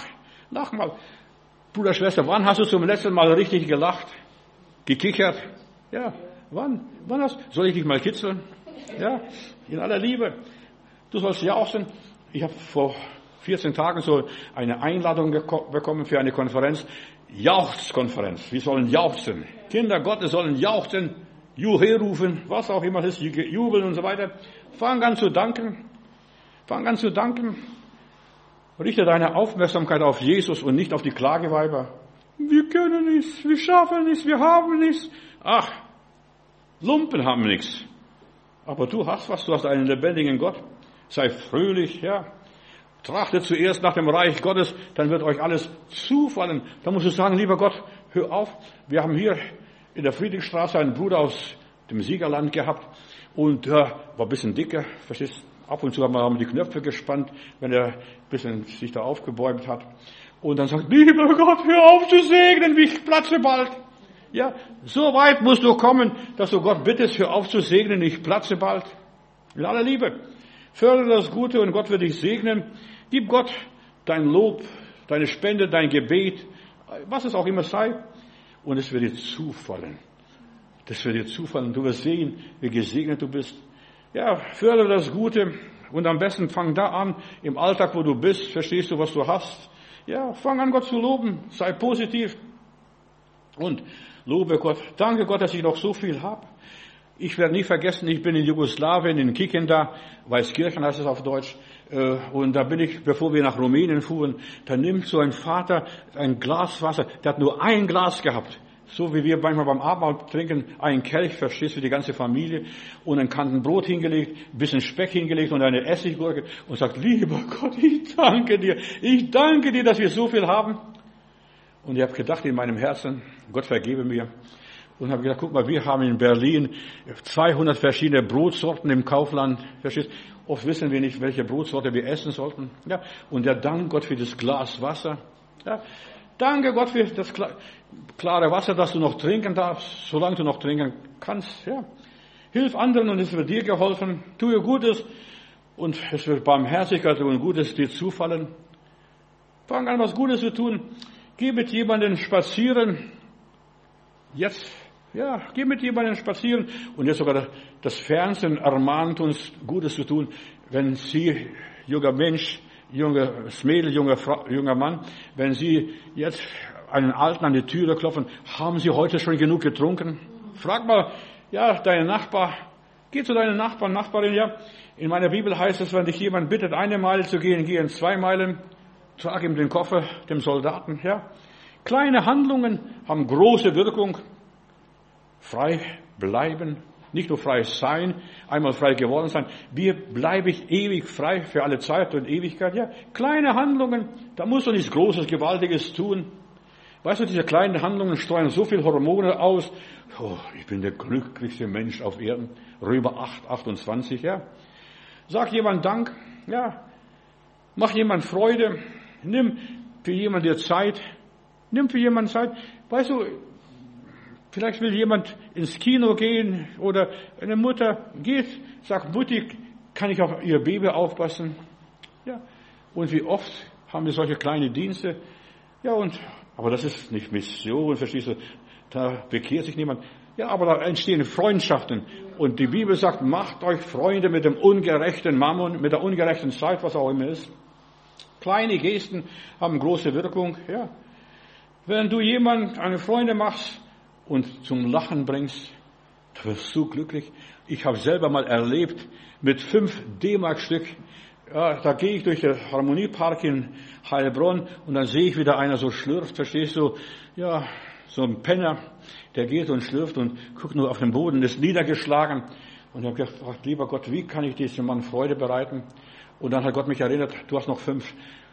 Speaker 1: Lach mal. Bruder, Schwester, wann hast du zum letzten Mal richtig gelacht? Gekichert? Ja, wann? Wann hast Soll ich dich mal kitzeln? Ja, in aller Liebe. Du sollst jauchzen. Ich habe vor vierzehn Tagen so eine Einladung bekommen für eine Konferenz. Jauchzkonferenz. Wir sollen jauchzen. Kinder Gottes sollen jauchzen, Juhe rufen, was auch immer es ist, jubeln und so weiter. Fang an zu danken. Fang an zu danken. Richte deine Aufmerksamkeit auf Jesus und nicht auf die Klageweiber. Wir können nichts, wir schaffen nichts, wir haben nichts. Ach, Lumpen haben nichts. Aber du hast was, du hast einen lebendigen Gott. Sei fröhlich, ja. Trachtet zuerst nach dem Reich Gottes, dann wird euch alles zufallen. Da musst du sagen, lieber Gott, hör auf. Wir haben hier in der Friedrichstraße einen Bruder aus dem Siegerland gehabt und der war ein bisschen dicker, verstehst du? Ab und zu haben wir die Knöpfe gespannt, wenn er ein bisschen sich da aufgebäumt hat. Und dann sagt, lieber Gott, hör auf zu segnen, ich platze bald. Ja, so weit musst du kommen, dass du Gott bittest, hör auf zu segnen, ich platze bald. In aller Liebe. Fördere das Gute und Gott wird dich segnen. Gib Gott dein Lob, deine Spende, dein Gebet, was es auch immer sei. Und es wird dir zufallen. Das wird dir zufallen. Du wirst sehen, wie gesegnet du bist. Ja, fördere das Gute und am besten fang da an, im Alltag, wo du bist, verstehst du, was du hast. Ja, fang an, Gott zu loben, sei positiv und lobe Gott. Danke Gott, dass ich noch so viel habe. Ich werde nie vergessen, ich bin in Jugoslawien, in Kikinda, Weißkirchen heißt es auf Deutsch, und da bin ich, bevor wir nach Rumänien fuhren, da nimmt so ein Vater ein Glas Wasser, der hat nur ein Glas gehabt. So wie wir manchmal beim Abendmahl trinken, einen Kelch, verstehst du, die ganze Familie, und ein Kanten Brot hingelegt, ein bisschen Speck hingelegt und eine Essiggurke und sagt, lieber Gott, ich danke dir, ich danke dir, dass wir so viel haben. Und ich habe gedacht in meinem Herzen, Gott vergebe mir. Und habe gedacht, guck mal, wir haben in Berlin zweihundert verschiedene Brotsorten im Kaufland, verstehst du? Oft wissen wir nicht, welche Brotsorte wir essen sollten. Ja, und der Dank Gott für das Glas Wasser. Ja, danke Gott für das klare Wasser, das du noch trinken darfst, solange du noch trinken kannst. Ja. Hilf anderen und es wird dir geholfen. Tue Gutes und es wird Barmherzigkeit und Gutes dir zufallen. Fang an, was Gutes zu tun. Geh mit jemandem spazieren. Jetzt, ja, geh mit jemandem spazieren. Und jetzt sogar das Fernsehen ermahnt uns, Gutes zu tun. Wenn Sie, junger Mensch, junges Mädel, junger, Frau, junger Mann, wenn Sie jetzt einen Alten an die Türe klopfen, haben Sie heute schon genug getrunken? Frag mal, ja, deinen Nachbar, geh zu deinen Nachbarn, Nachbarin, ja. In meiner Bibel heißt es, wenn dich jemand bittet, eine Meile zu gehen, geh in zwei Meilen, trag ihm den Koffer, dem Soldaten, ja. Kleine Handlungen haben große Wirkung. Frei bleiben, nicht nur frei sein, einmal frei geworden sein. Wie bleibe ich ewig frei für alle Zeit und Ewigkeit? Ja, kleine Handlungen, da musst du nichts Großes, Gewaltiges tun. Weißt du, diese kleinen Handlungen streuen so viel Hormone aus. Oh, ich bin der glücklichste Mensch auf Erden. Römer acht, achtundzwanzig, ja. Sag jemand Dank, ja. Mach jemand Freude. Nimm für jemand dir Zeit. Nimm für jemand Zeit. Weißt du, vielleicht will jemand ins Kino gehen oder eine Mutter geht, sagt, Mutti, kann ich auf ihr Baby aufpassen? Ja. Und wie oft haben wir solche kleine Dienste? Ja, und aber das ist nicht Mission, verstehst du? Da bekehrt sich niemand. Ja, aber da entstehen Freundschaften. Und die Bibel sagt, macht euch Freunde mit dem ungerechten Mammon, mit der ungerechten Zeit, was auch immer ist. Kleine Gesten haben große Wirkung. Ja. Wenn du jemand eine Freunde machst und zum Lachen bringst, du wirst so glücklich. Ich habe selber mal erlebt, mit fünf D-Mark-Stück, ja, da gehe ich durch den Harmoniepark in Heilbronn und dann sehe ich wieder einer so schlürft, verstehst du? Ja, so ein Penner, der geht und schlürft und guckt nur auf den Boden, ist niedergeschlagen. Und ich habe gefragt, lieber Gott, wie kann ich diesem Mann Freude bereiten? Und dann hat Gott mich erinnert, du hast noch fünf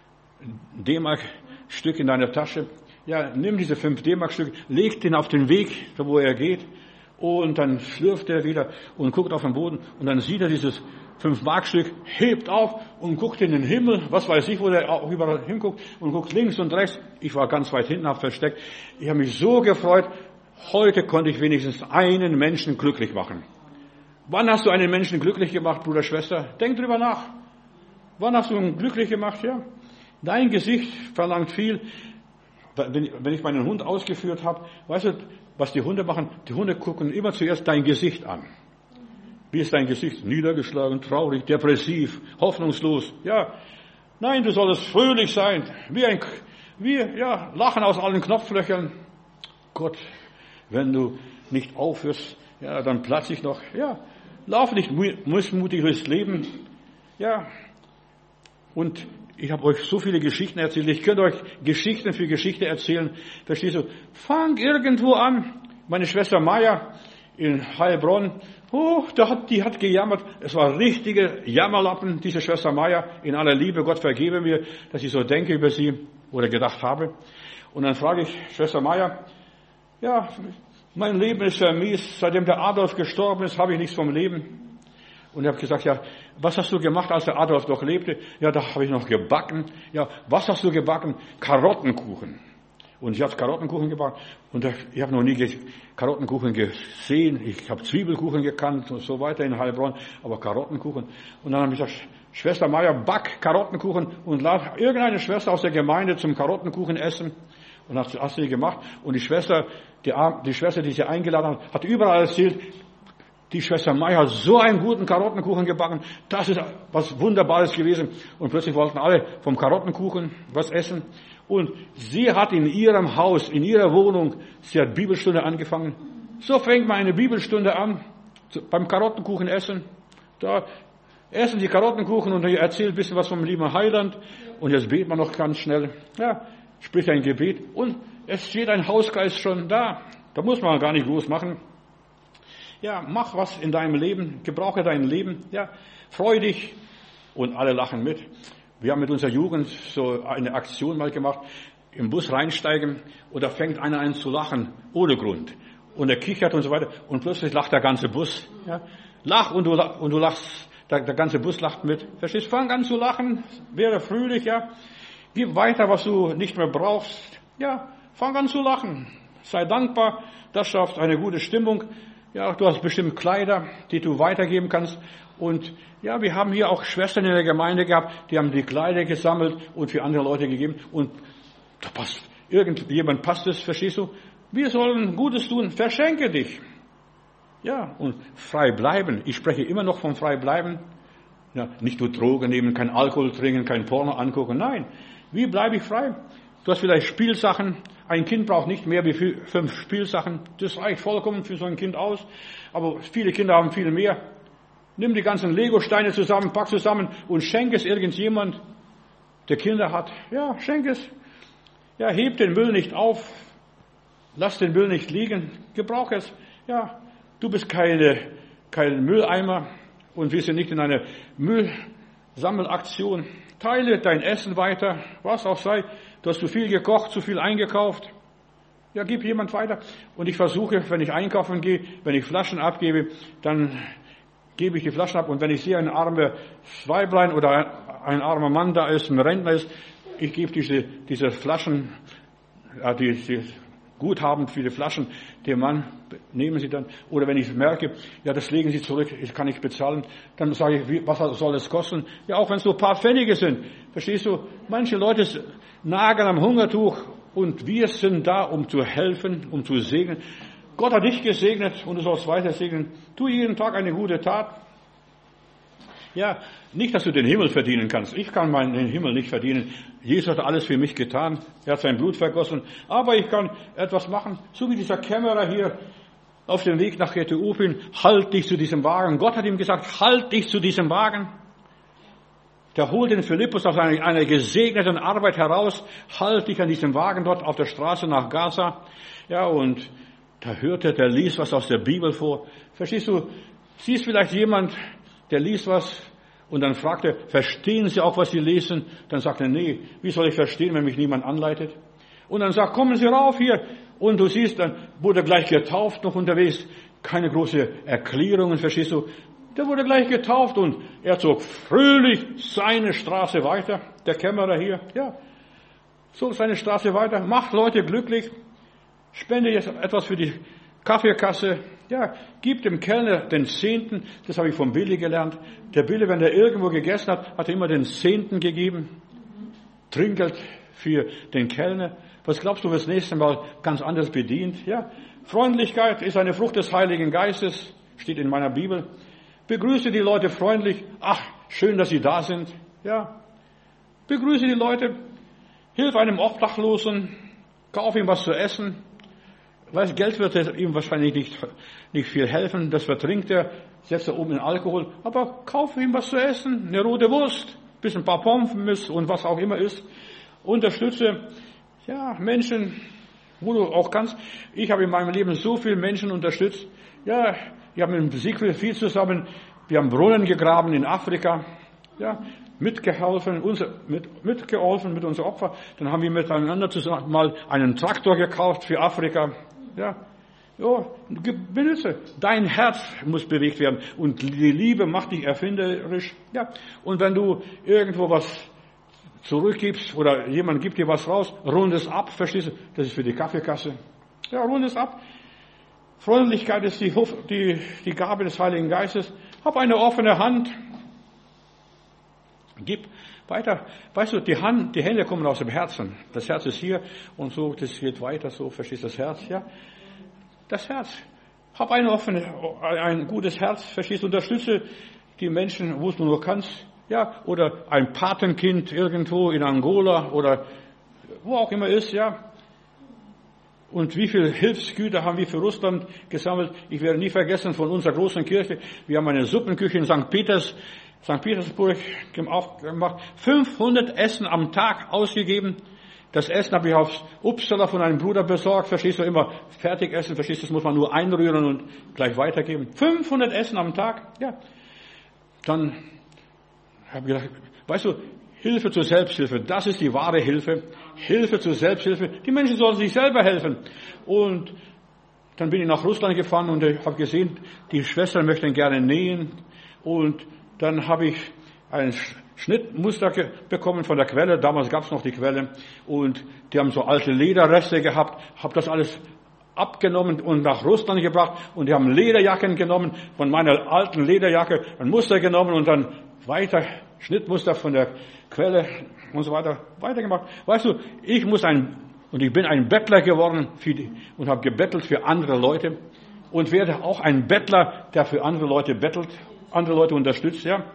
Speaker 1: D-Mark-Stück in deiner Tasche. Ja, nimm diese fünf D-Mark-Stück, leg den auf den Weg, da wo er geht. Und dann schlürft er wieder und guckt auf den Boden. Und dann sieht er dieses fünf Mark Stück, hebt auf und guckt in den Himmel. Was weiß ich, wo der auch überall hinguckt. Und guckt links und rechts. Ich war ganz weit hinten, hab versteckt. Ich habe mich so gefreut. Heute konnte ich wenigstens einen Menschen glücklich machen. Wann hast du einen Menschen glücklich gemacht, Bruder, Schwester? Denk drüber nach. Wann hast du ihn glücklich gemacht? Ja. Dein Gesicht verlangt viel. Wenn ich meinen Hund ausgeführt habe, weißt du, was die Hunde machen? Die Hunde gucken immer zuerst dein Gesicht an. Wie ist dein Gesicht? Niedergeschlagen, traurig, depressiv, hoffnungslos. Ja, nein, du sollst fröhlich sein. Wie ein, wie, ja, lachen aus allen Knopflöchern. Gott, wenn du nicht aufhörst, ja, dann platze ich noch. Ja, lauf nicht missmutig durchs Leben. Ja, und ich habe euch so viele Geschichten erzählt. Ich könnte euch Geschichten für Geschichte erzählen. Verstehst du? Fang irgendwo an. Meine Schwester Maya in Heilbronn, oh, da hat, die hat gejammert. Es war richtige Jammerlappen, diese Schwester Maya. In aller Liebe, Gott vergebe mir, dass ich so denke über sie oder gedacht habe. Und dann frage ich Schwester Maya, ja, mein Leben ist vermies. Seitdem der Adolf gestorben ist, habe ich nichts vom Leben. Und ich habe gesagt, ja, was hast du gemacht, als der Adolf noch lebte? Ja, da habe ich noch gebacken. Ja, was hast du gebacken? Karottenkuchen. Und ich habe Karottenkuchen gebacken. Und ich habe noch nie Karottenkuchen gesehen. Ich habe Zwiebelkuchen gekannt und so weiter in Heilbronn, aber Karottenkuchen. Und dann habe ich gesagt, Schwester Maya, back Karottenkuchen und lad irgendeine Schwester aus der Gemeinde zum Karottenkuchen essen. Und das hast du sie gemacht. Und die Schwester, die, die Schwester, die sie eingeladen hat, hat überall erzählt, die Schwester Maya hat so einen guten Karottenkuchen gebacken. Das ist was Wunderbares gewesen. Und plötzlich wollten alle vom Karottenkuchen was essen. Und sie hat in ihrem Haus, in ihrer Wohnung, sie hat Bibelstunde angefangen. So fängt man eine Bibelstunde an, beim Karottenkuchen essen. Da essen die Karottenkuchen und er erzählt ein bisschen was vom lieben Heiland. Und jetzt betet man noch ganz schnell. Ja, spricht ein Gebet. Und es steht ein Hausgeist schon da. Da muss man gar nicht groß machen. Ja, mach was in deinem Leben, gebrauche dein Leben, ja, freu dich und alle lachen mit. Wir haben mit unserer Jugend so eine Aktion mal gemacht, im Bus reinsteigen und da fängt einer an zu lachen, ohne Grund. Und er kichert und so weiter und plötzlich lacht der ganze Bus. Ja. Lach und du, und du lachst, der, der ganze Bus lacht mit. Verstehst? Fang an zu lachen, werde fröhlich, ja. Gib weiter, was du nicht mehr brauchst. Ja, fang an zu lachen. Sei dankbar, das schafft eine gute Stimmung. Ja, du hast bestimmt Kleider, die du weitergeben kannst. Und ja, wir haben hier auch Schwestern in der Gemeinde gehabt, die haben die Kleider gesammelt und für andere Leute gegeben. Und da passt, irgendjemand passt es, verstehst du? Wir sollen Gutes tun, verschenke dich. Ja, und frei bleiben. Ich spreche immer noch vom frei bleiben. Ja, nicht nur Drogen nehmen, kein Alkohol trinken, kein Porno angucken. Nein, wie bleibe ich frei? Du hast vielleicht Spielsachen. Ein Kind braucht nicht mehr wie fünf Spielsachen. Das reicht vollkommen für so ein Kind aus. Aber viele Kinder haben viel mehr. Nimm die ganzen Lego-Steine zusammen, pack zusammen und schenk es irgendjemand, der Kinder hat. Ja, schenk es. Ja, heb den Müll nicht auf. Lass den Müll nicht liegen. Gebrauch es. Ja, du bist keine, kein Mülleimer und wir sind nicht in einer Müllsammelaktion. Teile dein Essen weiter, was auch sei. Du hast zu viel gekocht, zu viel eingekauft. Ja, gib jemand weiter. Und ich versuche, wenn ich einkaufen gehe, wenn ich Flaschen abgebe, dann gebe ich die Flaschen ab. Und wenn ich sehe, ein armer Weiblein oder ein, ein armer Mann da ist, ein Rentner ist, ich gebe diese, diese Flaschen, ja, die, die Guthaben für die Flaschen dem Mann, nehmen Sie dann. Oder wenn ich merke, ja, das legen Sie zurück, ich kann nicht bezahlen, dann sage ich, wie, was soll es kosten? Ja, auch wenn es nur ein paar Pfennige sind. Verstehst du? Manche Leute nageln am Hungertuch und wir sind da, um zu helfen, um zu segnen. Gott hat dich gesegnet und du sollst weiter segnen. Tu jeden Tag eine gute Tat. Ja, nicht, dass du den Himmel verdienen kannst. Ich kann meinen Himmel nicht verdienen. Jesus hat alles für mich getan. Er hat sein Blut vergossen. Aber ich kann etwas machen, so wie dieser Kämmerer hier auf dem Weg nach Äthiopien. Halt dich zu diesem Wagen. Gott hat ihm gesagt, halt dich zu diesem Wagen. Der holt den Philippus aus einer, einer gesegneten Arbeit heraus. Halt dich an diesem Wagen dort auf der Straße nach Gaza. Ja, und da hörte, der liest was aus der Bibel vor. Verstehst du? Siehst vielleicht jemand, der liest was und dann fragt er, verstehen Sie auch, was Sie lesen? Dann sagt er, nee, wie soll ich verstehen, wenn mich niemand anleitet? Und dann sagt, kommen Sie rauf hier. Und du siehst, dann wurde er gleich getauft noch unterwegs. Keine große Erklärungen, verstehst du? Der wurde gleich getauft und er zog fröhlich seine Straße weiter. Der Kämmerer hier, ja, zog seine Straße weiter, macht Leute glücklich, spende jetzt etwas für die Kaffeekasse, ja, gibt dem Kellner den Zehnten, das habe ich vom Billy gelernt. Der Billy, wenn er irgendwo gegessen hat, hat er immer den Zehnten gegeben. Trinkgeld für den Kellner. Was glaubst du, das nächste Mal ganz anders bedient? Ja, Freundlichkeit ist eine Frucht des Heiligen Geistes, steht in meiner Bibel. Begrüße die Leute freundlich. Ach, schön, dass sie da sind. Ja, begrüße die Leute. Hilf einem Obdachlosen. Kauf ihm was zu essen. Weil Geld wird ihm wahrscheinlich nicht, nicht viel helfen. Das vertrinkt er, setzt er um in Alkohol. Aber kauf ihm was zu essen. Eine rote Wurst, bisschen ein paar Pommes und was auch immer ist. Unterstütze, ja, Menschen, wo du auch kannst. Ich habe in meinem Leben so viele Menschen unterstützt. Ja, ich habe mit Siegfried viel zusammen. Wir haben Brunnen gegraben in Afrika. Ja, mitgeholfen, unser, mit, mitgeholfen mit unseren Opfern. Dann haben wir miteinander zusammen mal einen Traktor gekauft für Afrika. Ja, ja, benutze. Dein Herz muss bewegt werden. Und die Liebe macht dich erfinderisch. Ja, und wenn du irgendwo was zurückgibst oder jemand gibt dir was raus, rund es ab, verstehst du? Das ist für die Kaffeekasse. Ja, rund es ab. Freundlichkeit ist die, die, die Gabe des Heiligen Geistes. Hab eine offene Hand. Gib weiter. Weißt du, die Hand, die Hände kommen aus dem Herzen. Das Herz ist hier und so, das geht weiter, so, verstehst du das Herz, ja? Das Herz. Hab eine offene, ein gutes Herz, verstehst du? Unterstütze die Menschen, wo du nur kannst. Ja, oder ein Patenkind irgendwo in Angola oder wo auch immer ist, ja. Und wie viel Hilfsgüter haben wir für Russland gesammelt? Ich werde nie vergessen von unserer großen Kirche. Wir haben eine Suppenküche in Sankt Peters, Sankt Petersburg gemacht. fünfhundert Essen am Tag ausgegeben. Das Essen habe ich aufs Uppsala von einem Bruder besorgt. Verstehst du, immer Fertigessen, verstehst du, das muss man nur einrühren und gleich weitergeben. fünfhundert Essen am Tag, ja. Dann habe ich gedacht, weißt du, Hilfe zur Selbsthilfe, das ist die wahre Hilfe. Hilfe zur Selbsthilfe. Die Menschen sollen sich selber helfen. Und dann bin ich nach Russland gefahren und ich habe gesehen, die Schwestern möchten gerne nähen. Und dann habe ich ein Schnittmuster bekommen von der Quelle. Damals gab es noch die Quelle. Und die haben so alte Lederreste gehabt. Habe das alles abgenommen und nach Russland gebracht. Und die haben Lederjacken genommen, von meiner alten Lederjacke ein Muster genommen und dann weiter Schnittmuster von der Quelle und so weiter weitergemacht. Weißt du, ich muss ein, und ich bin ein Bettler geworden für die, und habe gebettelt für andere Leute und werde auch ein Bettler, der für andere Leute bettelt, andere Leute unterstützt, ja.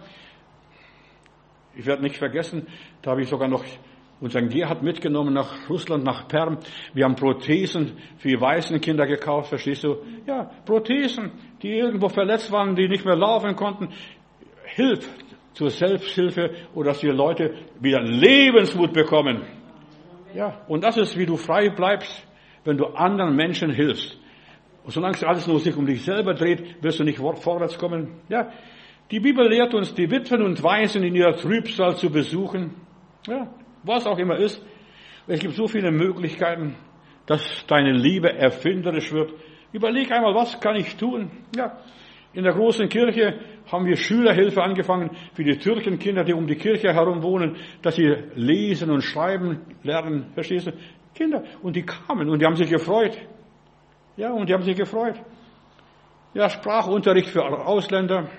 Speaker 1: Ich werde nicht vergessen, da habe ich sogar noch unseren Gerhard mitgenommen nach Russland, nach Perm. Wir haben Prothesen für Waisenkinder gekauft, verstehst du? Ja, Prothesen, die irgendwo verletzt waren, die nicht mehr laufen konnten. Hilf zur Selbsthilfe oder dass die Leute wieder Lebensmut bekommen. Ja, und das ist, wie du frei bleibst, wenn du anderen Menschen hilfst. Und solange es alles nur sich um dich selber dreht, wirst du nicht vorwärts kommen. Ja, die Bibel lehrt uns, die Witwen und Waisen in ihrer Trübsal zu besuchen. Ja, was auch immer ist. Es gibt so viele Möglichkeiten, dass deine Liebe erfinderisch wird. Überleg einmal, was kann ich tun? Ja, in der großen Kirche haben wir Schülerhilfe angefangen für die Türkenkinder, die um die Kirche herum wohnen, dass sie lesen und schreiben lernen, verstehst du? Kinder. Und die kamen und die haben sich gefreut. Ja, und die haben sich gefreut. Ja, Sprachunterricht für Ausländer.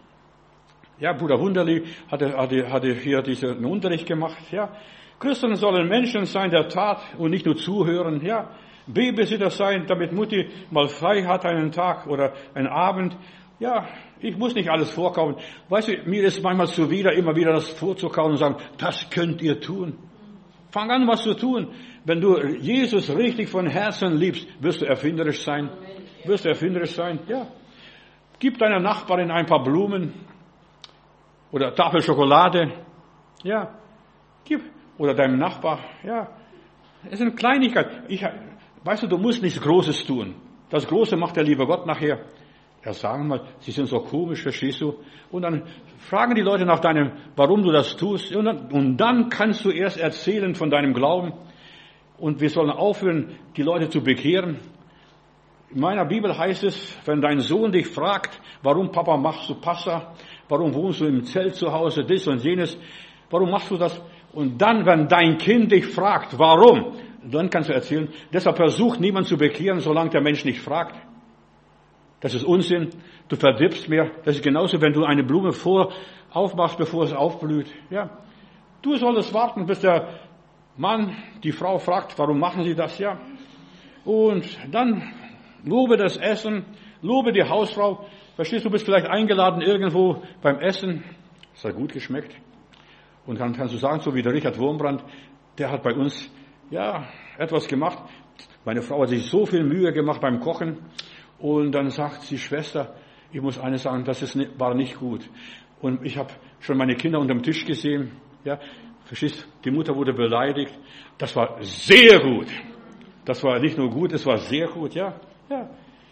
Speaker 1: Ja, Bruder Wunderli hatte, hatte, hatte hier diesen Unterricht gemacht. Ja, Christen sollen Menschen sein der Tat und nicht nur zuhören. Ja, Babysitter sein, damit Mutti mal frei hat einen Tag oder einen Abend. Ja, ich muss nicht alles vorkauen. Weißt du, mir ist manchmal zuwider, immer wieder das vorzukauen und sagen, das könnt ihr tun. Fang an, was zu tun. Wenn du Jesus richtig von Herzen liebst, wirst du erfinderisch sein. Wirst du erfinderisch sein, ja. Gib deiner Nachbarin ein paar Blumen oder Tafel Schokolade, ja. Gib, oder deinem Nachbar, ja. Es sind Kleinigkeiten. Ich, weißt du, du musst nichts Großes tun. Das Große macht der liebe Gott nachher. Ja, sagen mal, sie sind so komisch, verstehst du? Und dann fragen die Leute nach deinem, warum du das tust. Und dann, und dann kannst du erst erzählen von deinem Glauben. Und wir sollen aufhören, die Leute zu bekehren. In meiner Bibel heißt es, wenn dein Sohn dich fragt, warum Papa machst du Passa? Warum wohnst du im Zelt zu Hause, dies und jenes? Warum machst du das? Und dann, wenn dein Kind dich fragt, warum? Dann kannst du erzählen. Deshalb versucht niemand zu bekehren, solange der Mensch nicht fragt. Das ist Unsinn. Du verdirbst mehr. Das ist genauso, wenn du eine Blume vor aufmachst, bevor es aufblüht. Ja. Du solltest warten, bis der Mann, die Frau fragt, warum machen Sie das? Ja. Und dann lobe das Essen, lobe die Hausfrau. Verstehst du, du bist vielleicht eingeladen irgendwo beim Essen. Es hat gut geschmeckt. Und dann kannst du sagen, so wie der Richard Wurmbrand, der hat bei uns, ja, etwas gemacht. Meine Frau hat sich so viel Mühe gemacht beim Kochen. Und dann sagt sie, Schwester, ich muss eines sagen, das ist, war nicht gut. Und ich habe schon meine Kinder unterm Tisch gesehen. Ja, verstehst, die Mutter wurde beleidigt. Das war sehr gut. Das war nicht nur gut, es war sehr gut, ja. Ja.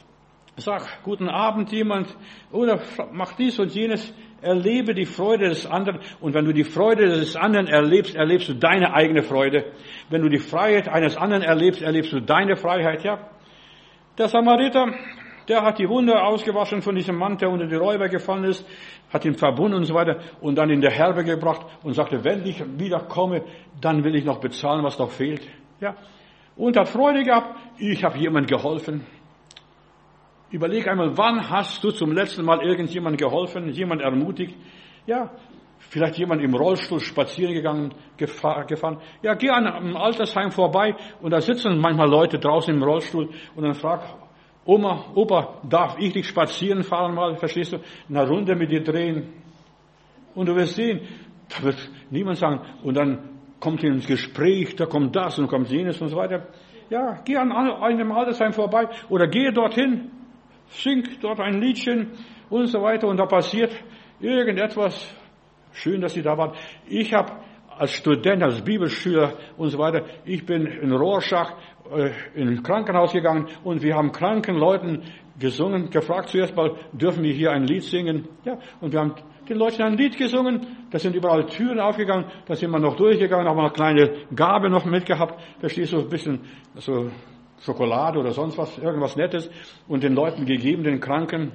Speaker 1: Sag, guten Abend jemand, oder mach dies und jenes. Erlebe die Freude des anderen. Und wenn du die Freude des anderen erlebst, erlebst du deine eigene Freude. Wenn du die Freiheit eines anderen erlebst, erlebst du deine Freiheit, ja. Der Samariter, der hat die Wunde ausgewaschen von diesem Mann, der unter die Räuber gefallen ist, hat ihn verbunden und so weiter und dann in der Herbe gebracht und sagte, wenn ich wiederkomme, dann will ich noch bezahlen, was noch fehlt. Ja. Und hat Freude gehabt, ich habe jemandem geholfen. Überleg einmal, wann hast du zum letzten Mal irgendjemand geholfen, jemand ermutigt? Ja, vielleicht jemand im Rollstuhl spazieren gegangen, gefahren. Ja, geh an einem Altersheim vorbei und da sitzen manchmal Leute draußen im Rollstuhl und dann frag, Oma, Opa, darf ich dich spazieren fahren mal, verstehst du? Eine Runde mit dir drehen. Und du wirst sehen, da wird niemand sagen, und dann kommt ins Gespräch, da kommt das und kommt jenes und so weiter. Ja, geh an einem Altersheim vorbei oder gehe dorthin. Sing dort ein Liedchen und so weiter und da passiert irgendetwas. Schön, dass Sie da waren. Ich habe als Student, als Bibelschüler und so weiter, ich bin in Rorschach äh, in ein Krankenhaus gegangen und wir haben kranken Leuten gesungen, gefragt zuerst mal, dürfen wir hier ein Lied singen? Ja, und wir haben den Leuten ein Lied gesungen, da sind überall Türen aufgegangen, da sind wir noch durchgegangen, haben eine kleine Gabe noch mitgehabt, verstehst du, ein bisschen so Schokolade oder sonst was, irgendwas Nettes und den Leuten gegeben, den Kranken.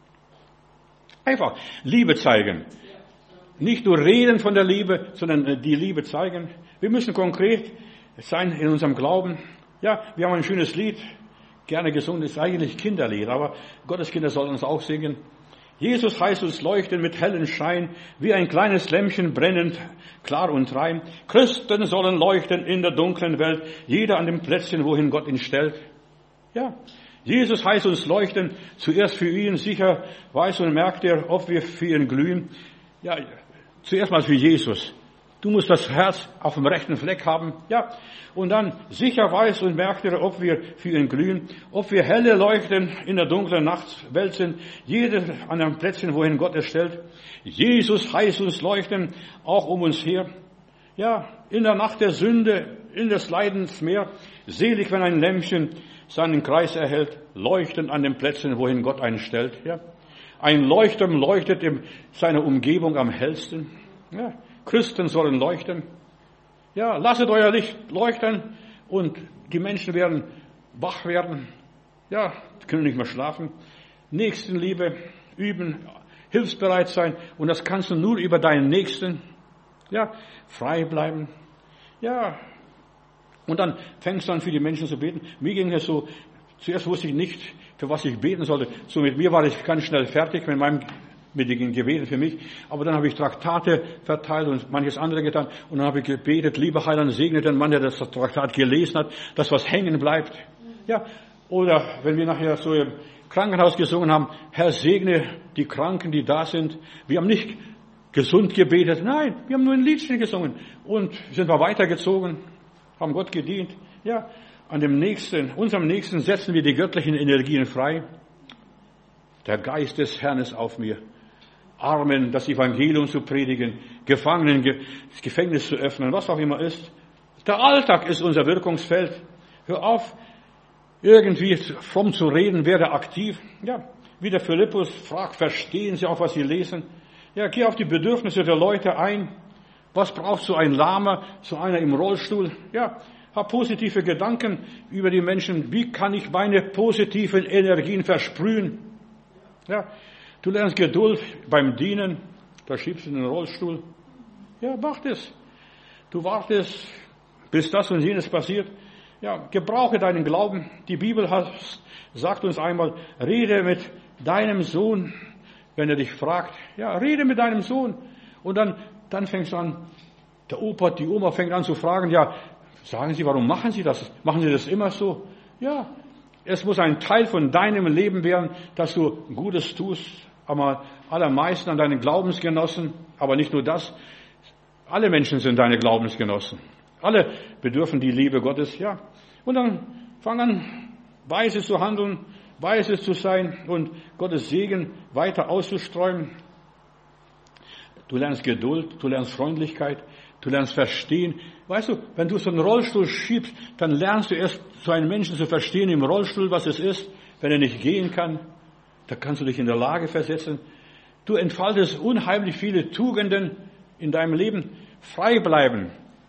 Speaker 1: Einfach Liebe zeigen. Nicht nur reden von der Liebe, sondern die Liebe zeigen. Wir müssen konkret sein in unserem Glauben. Ja, wir haben ein schönes Lied, gerne gesungen, ist eigentlich Kinderlied, aber Gottes Kinder sollen uns auch singen. Jesus heißt uns leuchten mit hellen Schein, wie ein kleines Lämpchen brennend, klar und rein. Christen sollen leuchten in der dunklen Welt, jeder an dem Plätzchen, wohin Gott ihn stellt. Ja, Jesus heißt uns leuchten, zuerst für ihn, sicher weiß und merkt er, ob wir für ihn glühen. Ja, zuerst mal für Jesus. Du musst das Herz auf dem rechten Fleck haben, ja. Und dann sicher weiß und merkt er, ob wir für ihn glühen, ob wir helle leuchten in der dunklen Nachtwelt sind, jeder an einem Plätzchen, wohin Gott es stellt. Jesus heißt uns leuchten, auch um uns her. Ja, in der Nacht der Sünde, in des Leidens Meer, selig, wenn ein Lämpchen seinen Kreis erhält, leuchten an den Plätzen, wohin Gott einen stellt. Ja. Ein Leuchtturm leuchtet in seiner Umgebung am hellsten. Ja. Christen sollen leuchten. Ja, lasset euer Licht leuchten und die Menschen werden wach werden. Ja, können nicht mehr schlafen. Nächstenliebe üben, hilfsbereit sein und das kannst du nur über deinen Nächsten. Ja, frei bleiben. Ja, und dann fängst du an für die Menschen zu beten. Mir ging es so, zuerst wusste ich nicht, für was ich beten sollte. So mit mir war ich ganz schnell fertig mit meinem mit den Gebeten für mich. Aber dann habe ich Traktate verteilt und manches andere getan. Und dann habe ich gebetet, lieber Heiland, segne den Mann, der das Traktat gelesen hat, dass was hängen bleibt. Ja. Oder wenn wir nachher so im Krankenhaus gesungen haben, Herr, segne die Kranken, die da sind. Wir haben nicht gesund gebetet. Nein, wir haben nur ein Liedchen gesungen. Und sind wir weitergezogen, haben Gott gedient. Ja. An dem Nächsten, unserem Nächsten setzen wir die göttlichen Energien frei. Der Geist des Herrn ist auf mir. Armen das Evangelium zu predigen, Gefangenen das Gefängnis zu öffnen, was auch immer ist. Der Alltag ist unser Wirkungsfeld. Hör auf, irgendwie fromm zu reden, werde aktiv. Ja, wie der Philippus fragt, verstehen Sie auch, was Sie lesen? Ja, geh auf die Bedürfnisse der Leute ein. Was braucht so ein Lahmer, so einer im Rollstuhl? Ja, hab positive Gedanken über die Menschen. Wie kann ich meine positiven Energien versprühen? Ja, du lernst Geduld beim Dienen, da schiebst du den Rollstuhl. Ja, mach das. Du wartest, bis das und jenes passiert. Ja, gebrauche deinen Glauben. Die Bibel hat, sagt uns einmal, rede mit deinem Sohn, wenn er dich fragt. Ja, rede mit deinem Sohn. Und dann, dann fängst du an, der Opa, die Oma fängt an zu fragen, ja, Sagen Sie, warum machen Sie das? Machen Sie das immer so? Ja, es muss ein Teil von deinem Leben werden, dass du Gutes tust, aber allermeisten an deinen Glaubensgenossen, aber nicht nur das. Alle Menschen sind deine Glaubensgenossen. Alle bedürfen die Liebe Gottes, ja. Und dann fang an, weise zu handeln, weise zu sein und Gottes Segen weiter auszustreuen. Du lernst Geduld, du lernst Freundlichkeit, du lernst Verstehen. Weißt du, wenn du so einen Rollstuhl schiebst, dann lernst du erst so einen Menschen zu verstehen im Rollstuhl, was es ist, wenn er nicht gehen kann. Da kannst du dich in der Lage versetzen. Du entfaltest unheimlich viele Tugenden in deinem Leben. Frei bleiben.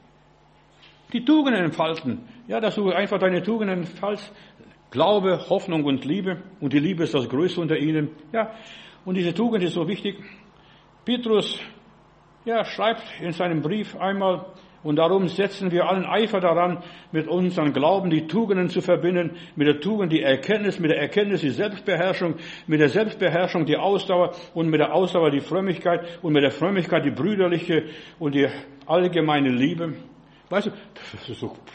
Speaker 1: Die Tugenden entfalten. Ja, dass du einfach deine Tugenden entfaltest. Glaube, Hoffnung und Liebe. Und die Liebe ist das Größte unter ihnen. Ja, und diese Tugend ist so wichtig. Petrus, ja, schreibt in seinem Brief einmal, und darum setzen wir allen Eifer daran, mit unserem Glauben die Tugenden zu verbinden, mit der Tugend die Erkenntnis, mit der Erkenntnis die Selbstbeherrschung, mit der Selbstbeherrschung die Ausdauer und mit der Ausdauer die Frömmigkeit und mit der Frömmigkeit die brüderliche und die allgemeine Liebe. Weißt du, das ist so,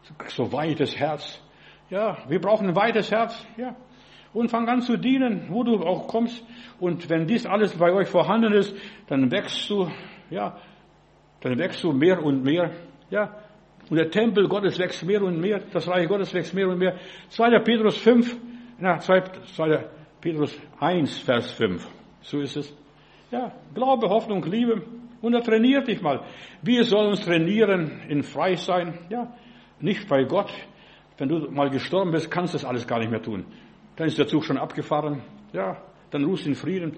Speaker 1: so weites Herz. Ja, wir brauchen ein weites Herz, ja. Und fang an zu dienen, wo du auch kommst. Und wenn dies alles bei euch vorhanden ist, dann wächst du, ja, dann wächst du mehr und mehr, ja. Und der Tempel Gottes wächst mehr und mehr, das Reich Gottes wächst mehr und mehr. zweiter Petrus fünf, na, zweiter Petrus eins, Vers fünf, so ist es. Ja, Glaube, Hoffnung, Liebe. Und er trainiert dich mal. Wir sollen uns trainieren in Freisein, ja. Nicht bei Gott. Wenn du mal gestorben bist, kannst du das alles gar nicht mehr tun. Dann ist der Zug schon abgefahren. Ja, dann ruhst du in Frieden.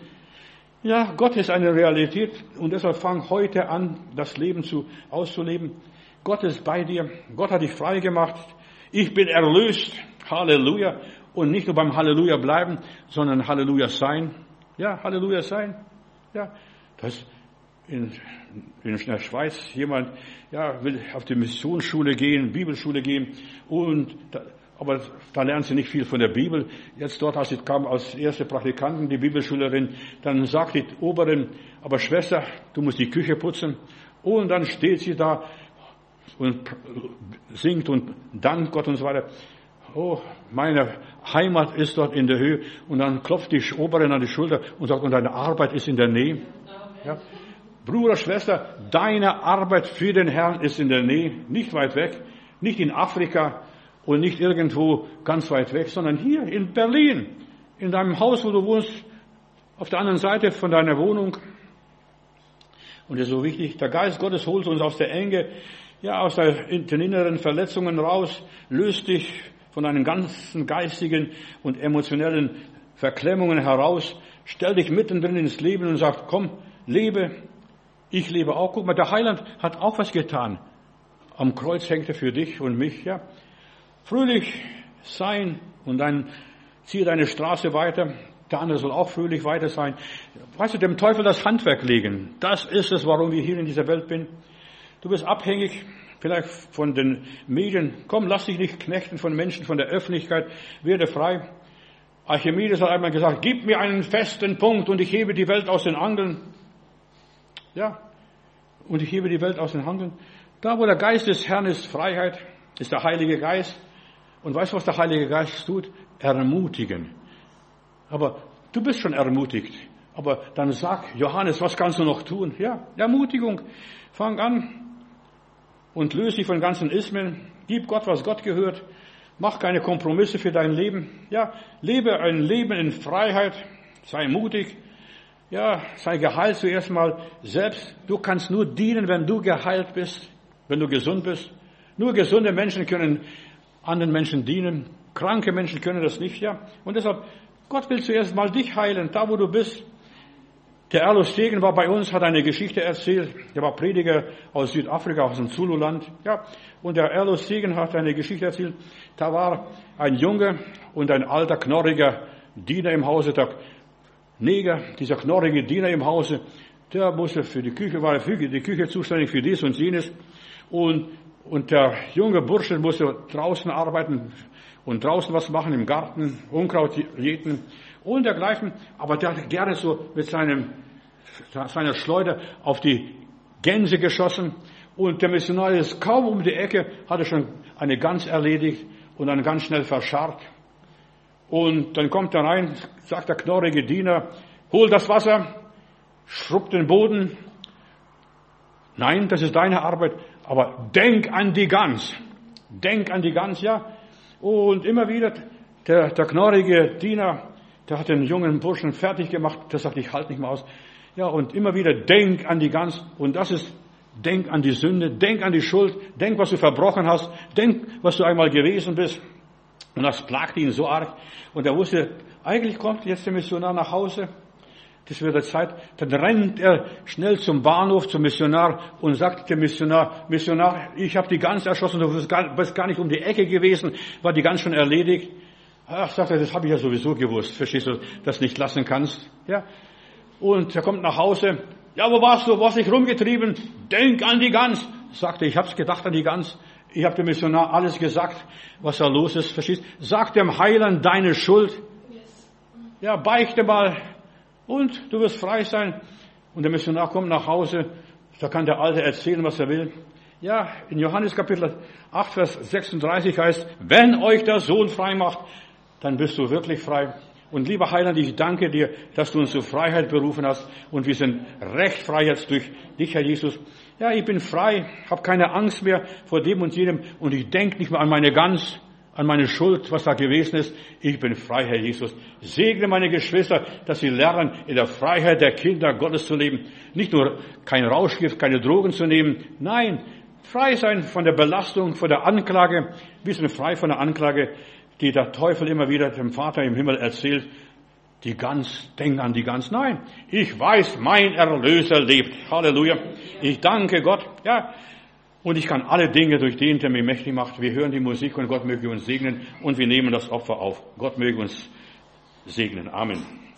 Speaker 1: Ja, Gott ist eine Realität und deshalb fang heute an, das Leben zu, auszuleben. Gott ist bei dir. Gott hat dich frei gemacht. Ich bin erlöst. Halleluja. Und nicht nur beim Halleluja bleiben, sondern Halleluja sein. Ja, Halleluja sein. Ja, das in, in der Schweiz jemand, ja, will auf die Missionsschule gehen, Bibelschule gehen und da, aber da lernt sie nicht viel von der Bibel. Jetzt dort, als sie kam als erste Praktikantin, die Bibelschülerin, dann sagt die Oberin, aber Schwester, du musst die Küche putzen. Und dann steht sie da und singt und dankt Gott und so weiter. Oh, meine Heimat ist dort in der Höhe. Und dann klopft die Oberin an die Schulter und sagt, und deine Arbeit ist in der Nähe. Ja. Bruder, Schwester, deine Arbeit für den Herrn ist in der Nähe, nicht weit weg, nicht in Afrika, und nicht irgendwo ganz weit weg, sondern hier in Berlin, in deinem Haus, wo du wohnst, auf der anderen Seite von deiner Wohnung. Und das ist so wichtig, der Geist Gottes holt uns aus der Enge, ja, aus der, den inneren Verletzungen raus, löst dich von deinen ganzen geistigen und emotionellen Verklemmungen heraus, stell dich mittendrin ins Leben und sag, komm, lebe, ich lebe auch. Guck mal, der Heiland hat auch was getan. Am Kreuz hängt er für dich und mich, ja. Fröhlich sein und dann ziehe deine Straße weiter. Der andere soll auch fröhlich weiter sein. Weißt du, dem Teufel das Handwerk legen. Das ist es, warum wir hier in dieser Welt sind. Du bist abhängig vielleicht von den Medien. Komm, lass dich nicht knechten von Menschen, von der Öffentlichkeit. Werde frei. Archimedes hat einmal gesagt, gib mir einen festen Punkt und ich hebe die Welt aus den Angeln. Ja, und ich hebe die Welt aus den Angeln. Da, wo der Geist des Herrn ist, Freiheit, ist der Heilige Geist. Und weißt du, was der Heilige Geist tut? Ermutigen. Aber du bist schon ermutigt. Aber dann sag, Johannes, was kannst du noch tun? Ja, Ermutigung. Fang an und löse dich von ganzen Ismen. Gib Gott, was Gott gehört. Mach keine Kompromisse für dein Leben. Ja, lebe ein Leben in Freiheit. Sei mutig. Ja, sei geheilt zuerst mal selbst. Du kannst nur dienen, wenn du geheilt bist, wenn du gesund bist. Nur gesunde Menschen können anderen Menschen dienen. Kranke Menschen können das nicht, ja. Und deshalb, Gott will zuerst mal dich heilen, da wo du bist. Der Erlos Stegen war bei uns, hat eine Geschichte erzählt. Der war Prediger aus Südafrika, aus dem Zululand, ja. Und der Erlos Stegen hat eine Geschichte erzählt. Da war ein Junge und ein alter, knorriger Diener im Hause, der Neger, dieser knorrige Diener im Hause, der musste für die Küche, war für die Küche zuständig, für dies und jenes. Und Und der junge Bursche musste draußen arbeiten und draußen was machen im Garten, Unkraut jäten und dergleichen. Aber der hat gerne so mit seinem, seiner Schleuder auf die Gänse geschossen Und der Missionar ist kaum um die Ecke, hat er schon eine Gans erledigt und dann ganz schnell verscharrt. Und dann kommt er rein, sagt der knorrige Diener, hol das Wasser, schrubbt den Boden. Nein, das ist deine Arbeit, aber denk an die Gans. Denk an die Gans, ja. Und immer wieder, der, der knorrige Diener, der hat den jungen Burschen fertig gemacht, der sagt, ich halte nicht mehr aus. Ja, und immer wieder, denk an die Gans. Und das ist, denk an die Sünde, denk an die Schuld, denk, was du verbrochen hast, denk, was du einmal gewesen bist. Und das plagte ihn so arg. Und er wusste, eigentlich kommt jetzt der Missionar nach Hause. Das wird der Zeit. Dann rennt er schnell zum Bahnhof, zum Missionar und sagt dem Missionar, Missionar, ich habe die Gans erschossen, du bist gar, bist gar nicht um die Ecke gewesen, war die Gans schon erledigt. Ach, sagt er, das habe ich ja sowieso gewusst. Verstehst du, dass du nicht lassen kannst? Ja. Und er kommt nach Hause. Ja, wo warst du? Wo hast du dich rumgetrieben? Denk an die Gans. Sagte, ich hab's gedacht an die Gans. Ich habe dem Missionar alles gesagt, was da los ist. Verstehst? Sag dem Heiland deine Schuld. Ja, beichte mal. Und du wirst frei sein. Und der Missionar kommt nach Hause. Da kann der Alte erzählen, was er will. Ja, in Johannes Kapitel acht, Vers sechsunddreißig heißt, wenn euch der Sohn frei macht, dann bist du wirklich frei. Und lieber Heiland, ich danke dir, dass du uns zur Freiheit berufen hast. Und wir sind recht frei jetzt durch dich, Herr Jesus. Ja, ich bin frei, habe keine Angst mehr vor dem und jedem. Und ich denke nicht mehr an meine Gans, an meine Schuld, was da gewesen ist. Ich bin frei, Herr Jesus. Segne meine Geschwister, dass sie lernen, in der Freiheit der Kinder Gottes zu leben. Nicht nur kein Rauschgift, keine Drogen zu nehmen. Nein, frei sein von der Belastung, von der Anklage. Wir sind frei von der Anklage, die der Teufel immer wieder dem Vater im Himmel erzählt. Die Gans, denk an die Gans. Nein, ich weiß, mein Erlöser lebt. Halleluja. Ich danke Gott. Ja, und ich kann alle Dinge durch den, der mich mächtig macht. Wir hören die Musik und Gott möge uns segnen und wir nehmen das Opfer auf. Gott möge uns segnen. Amen.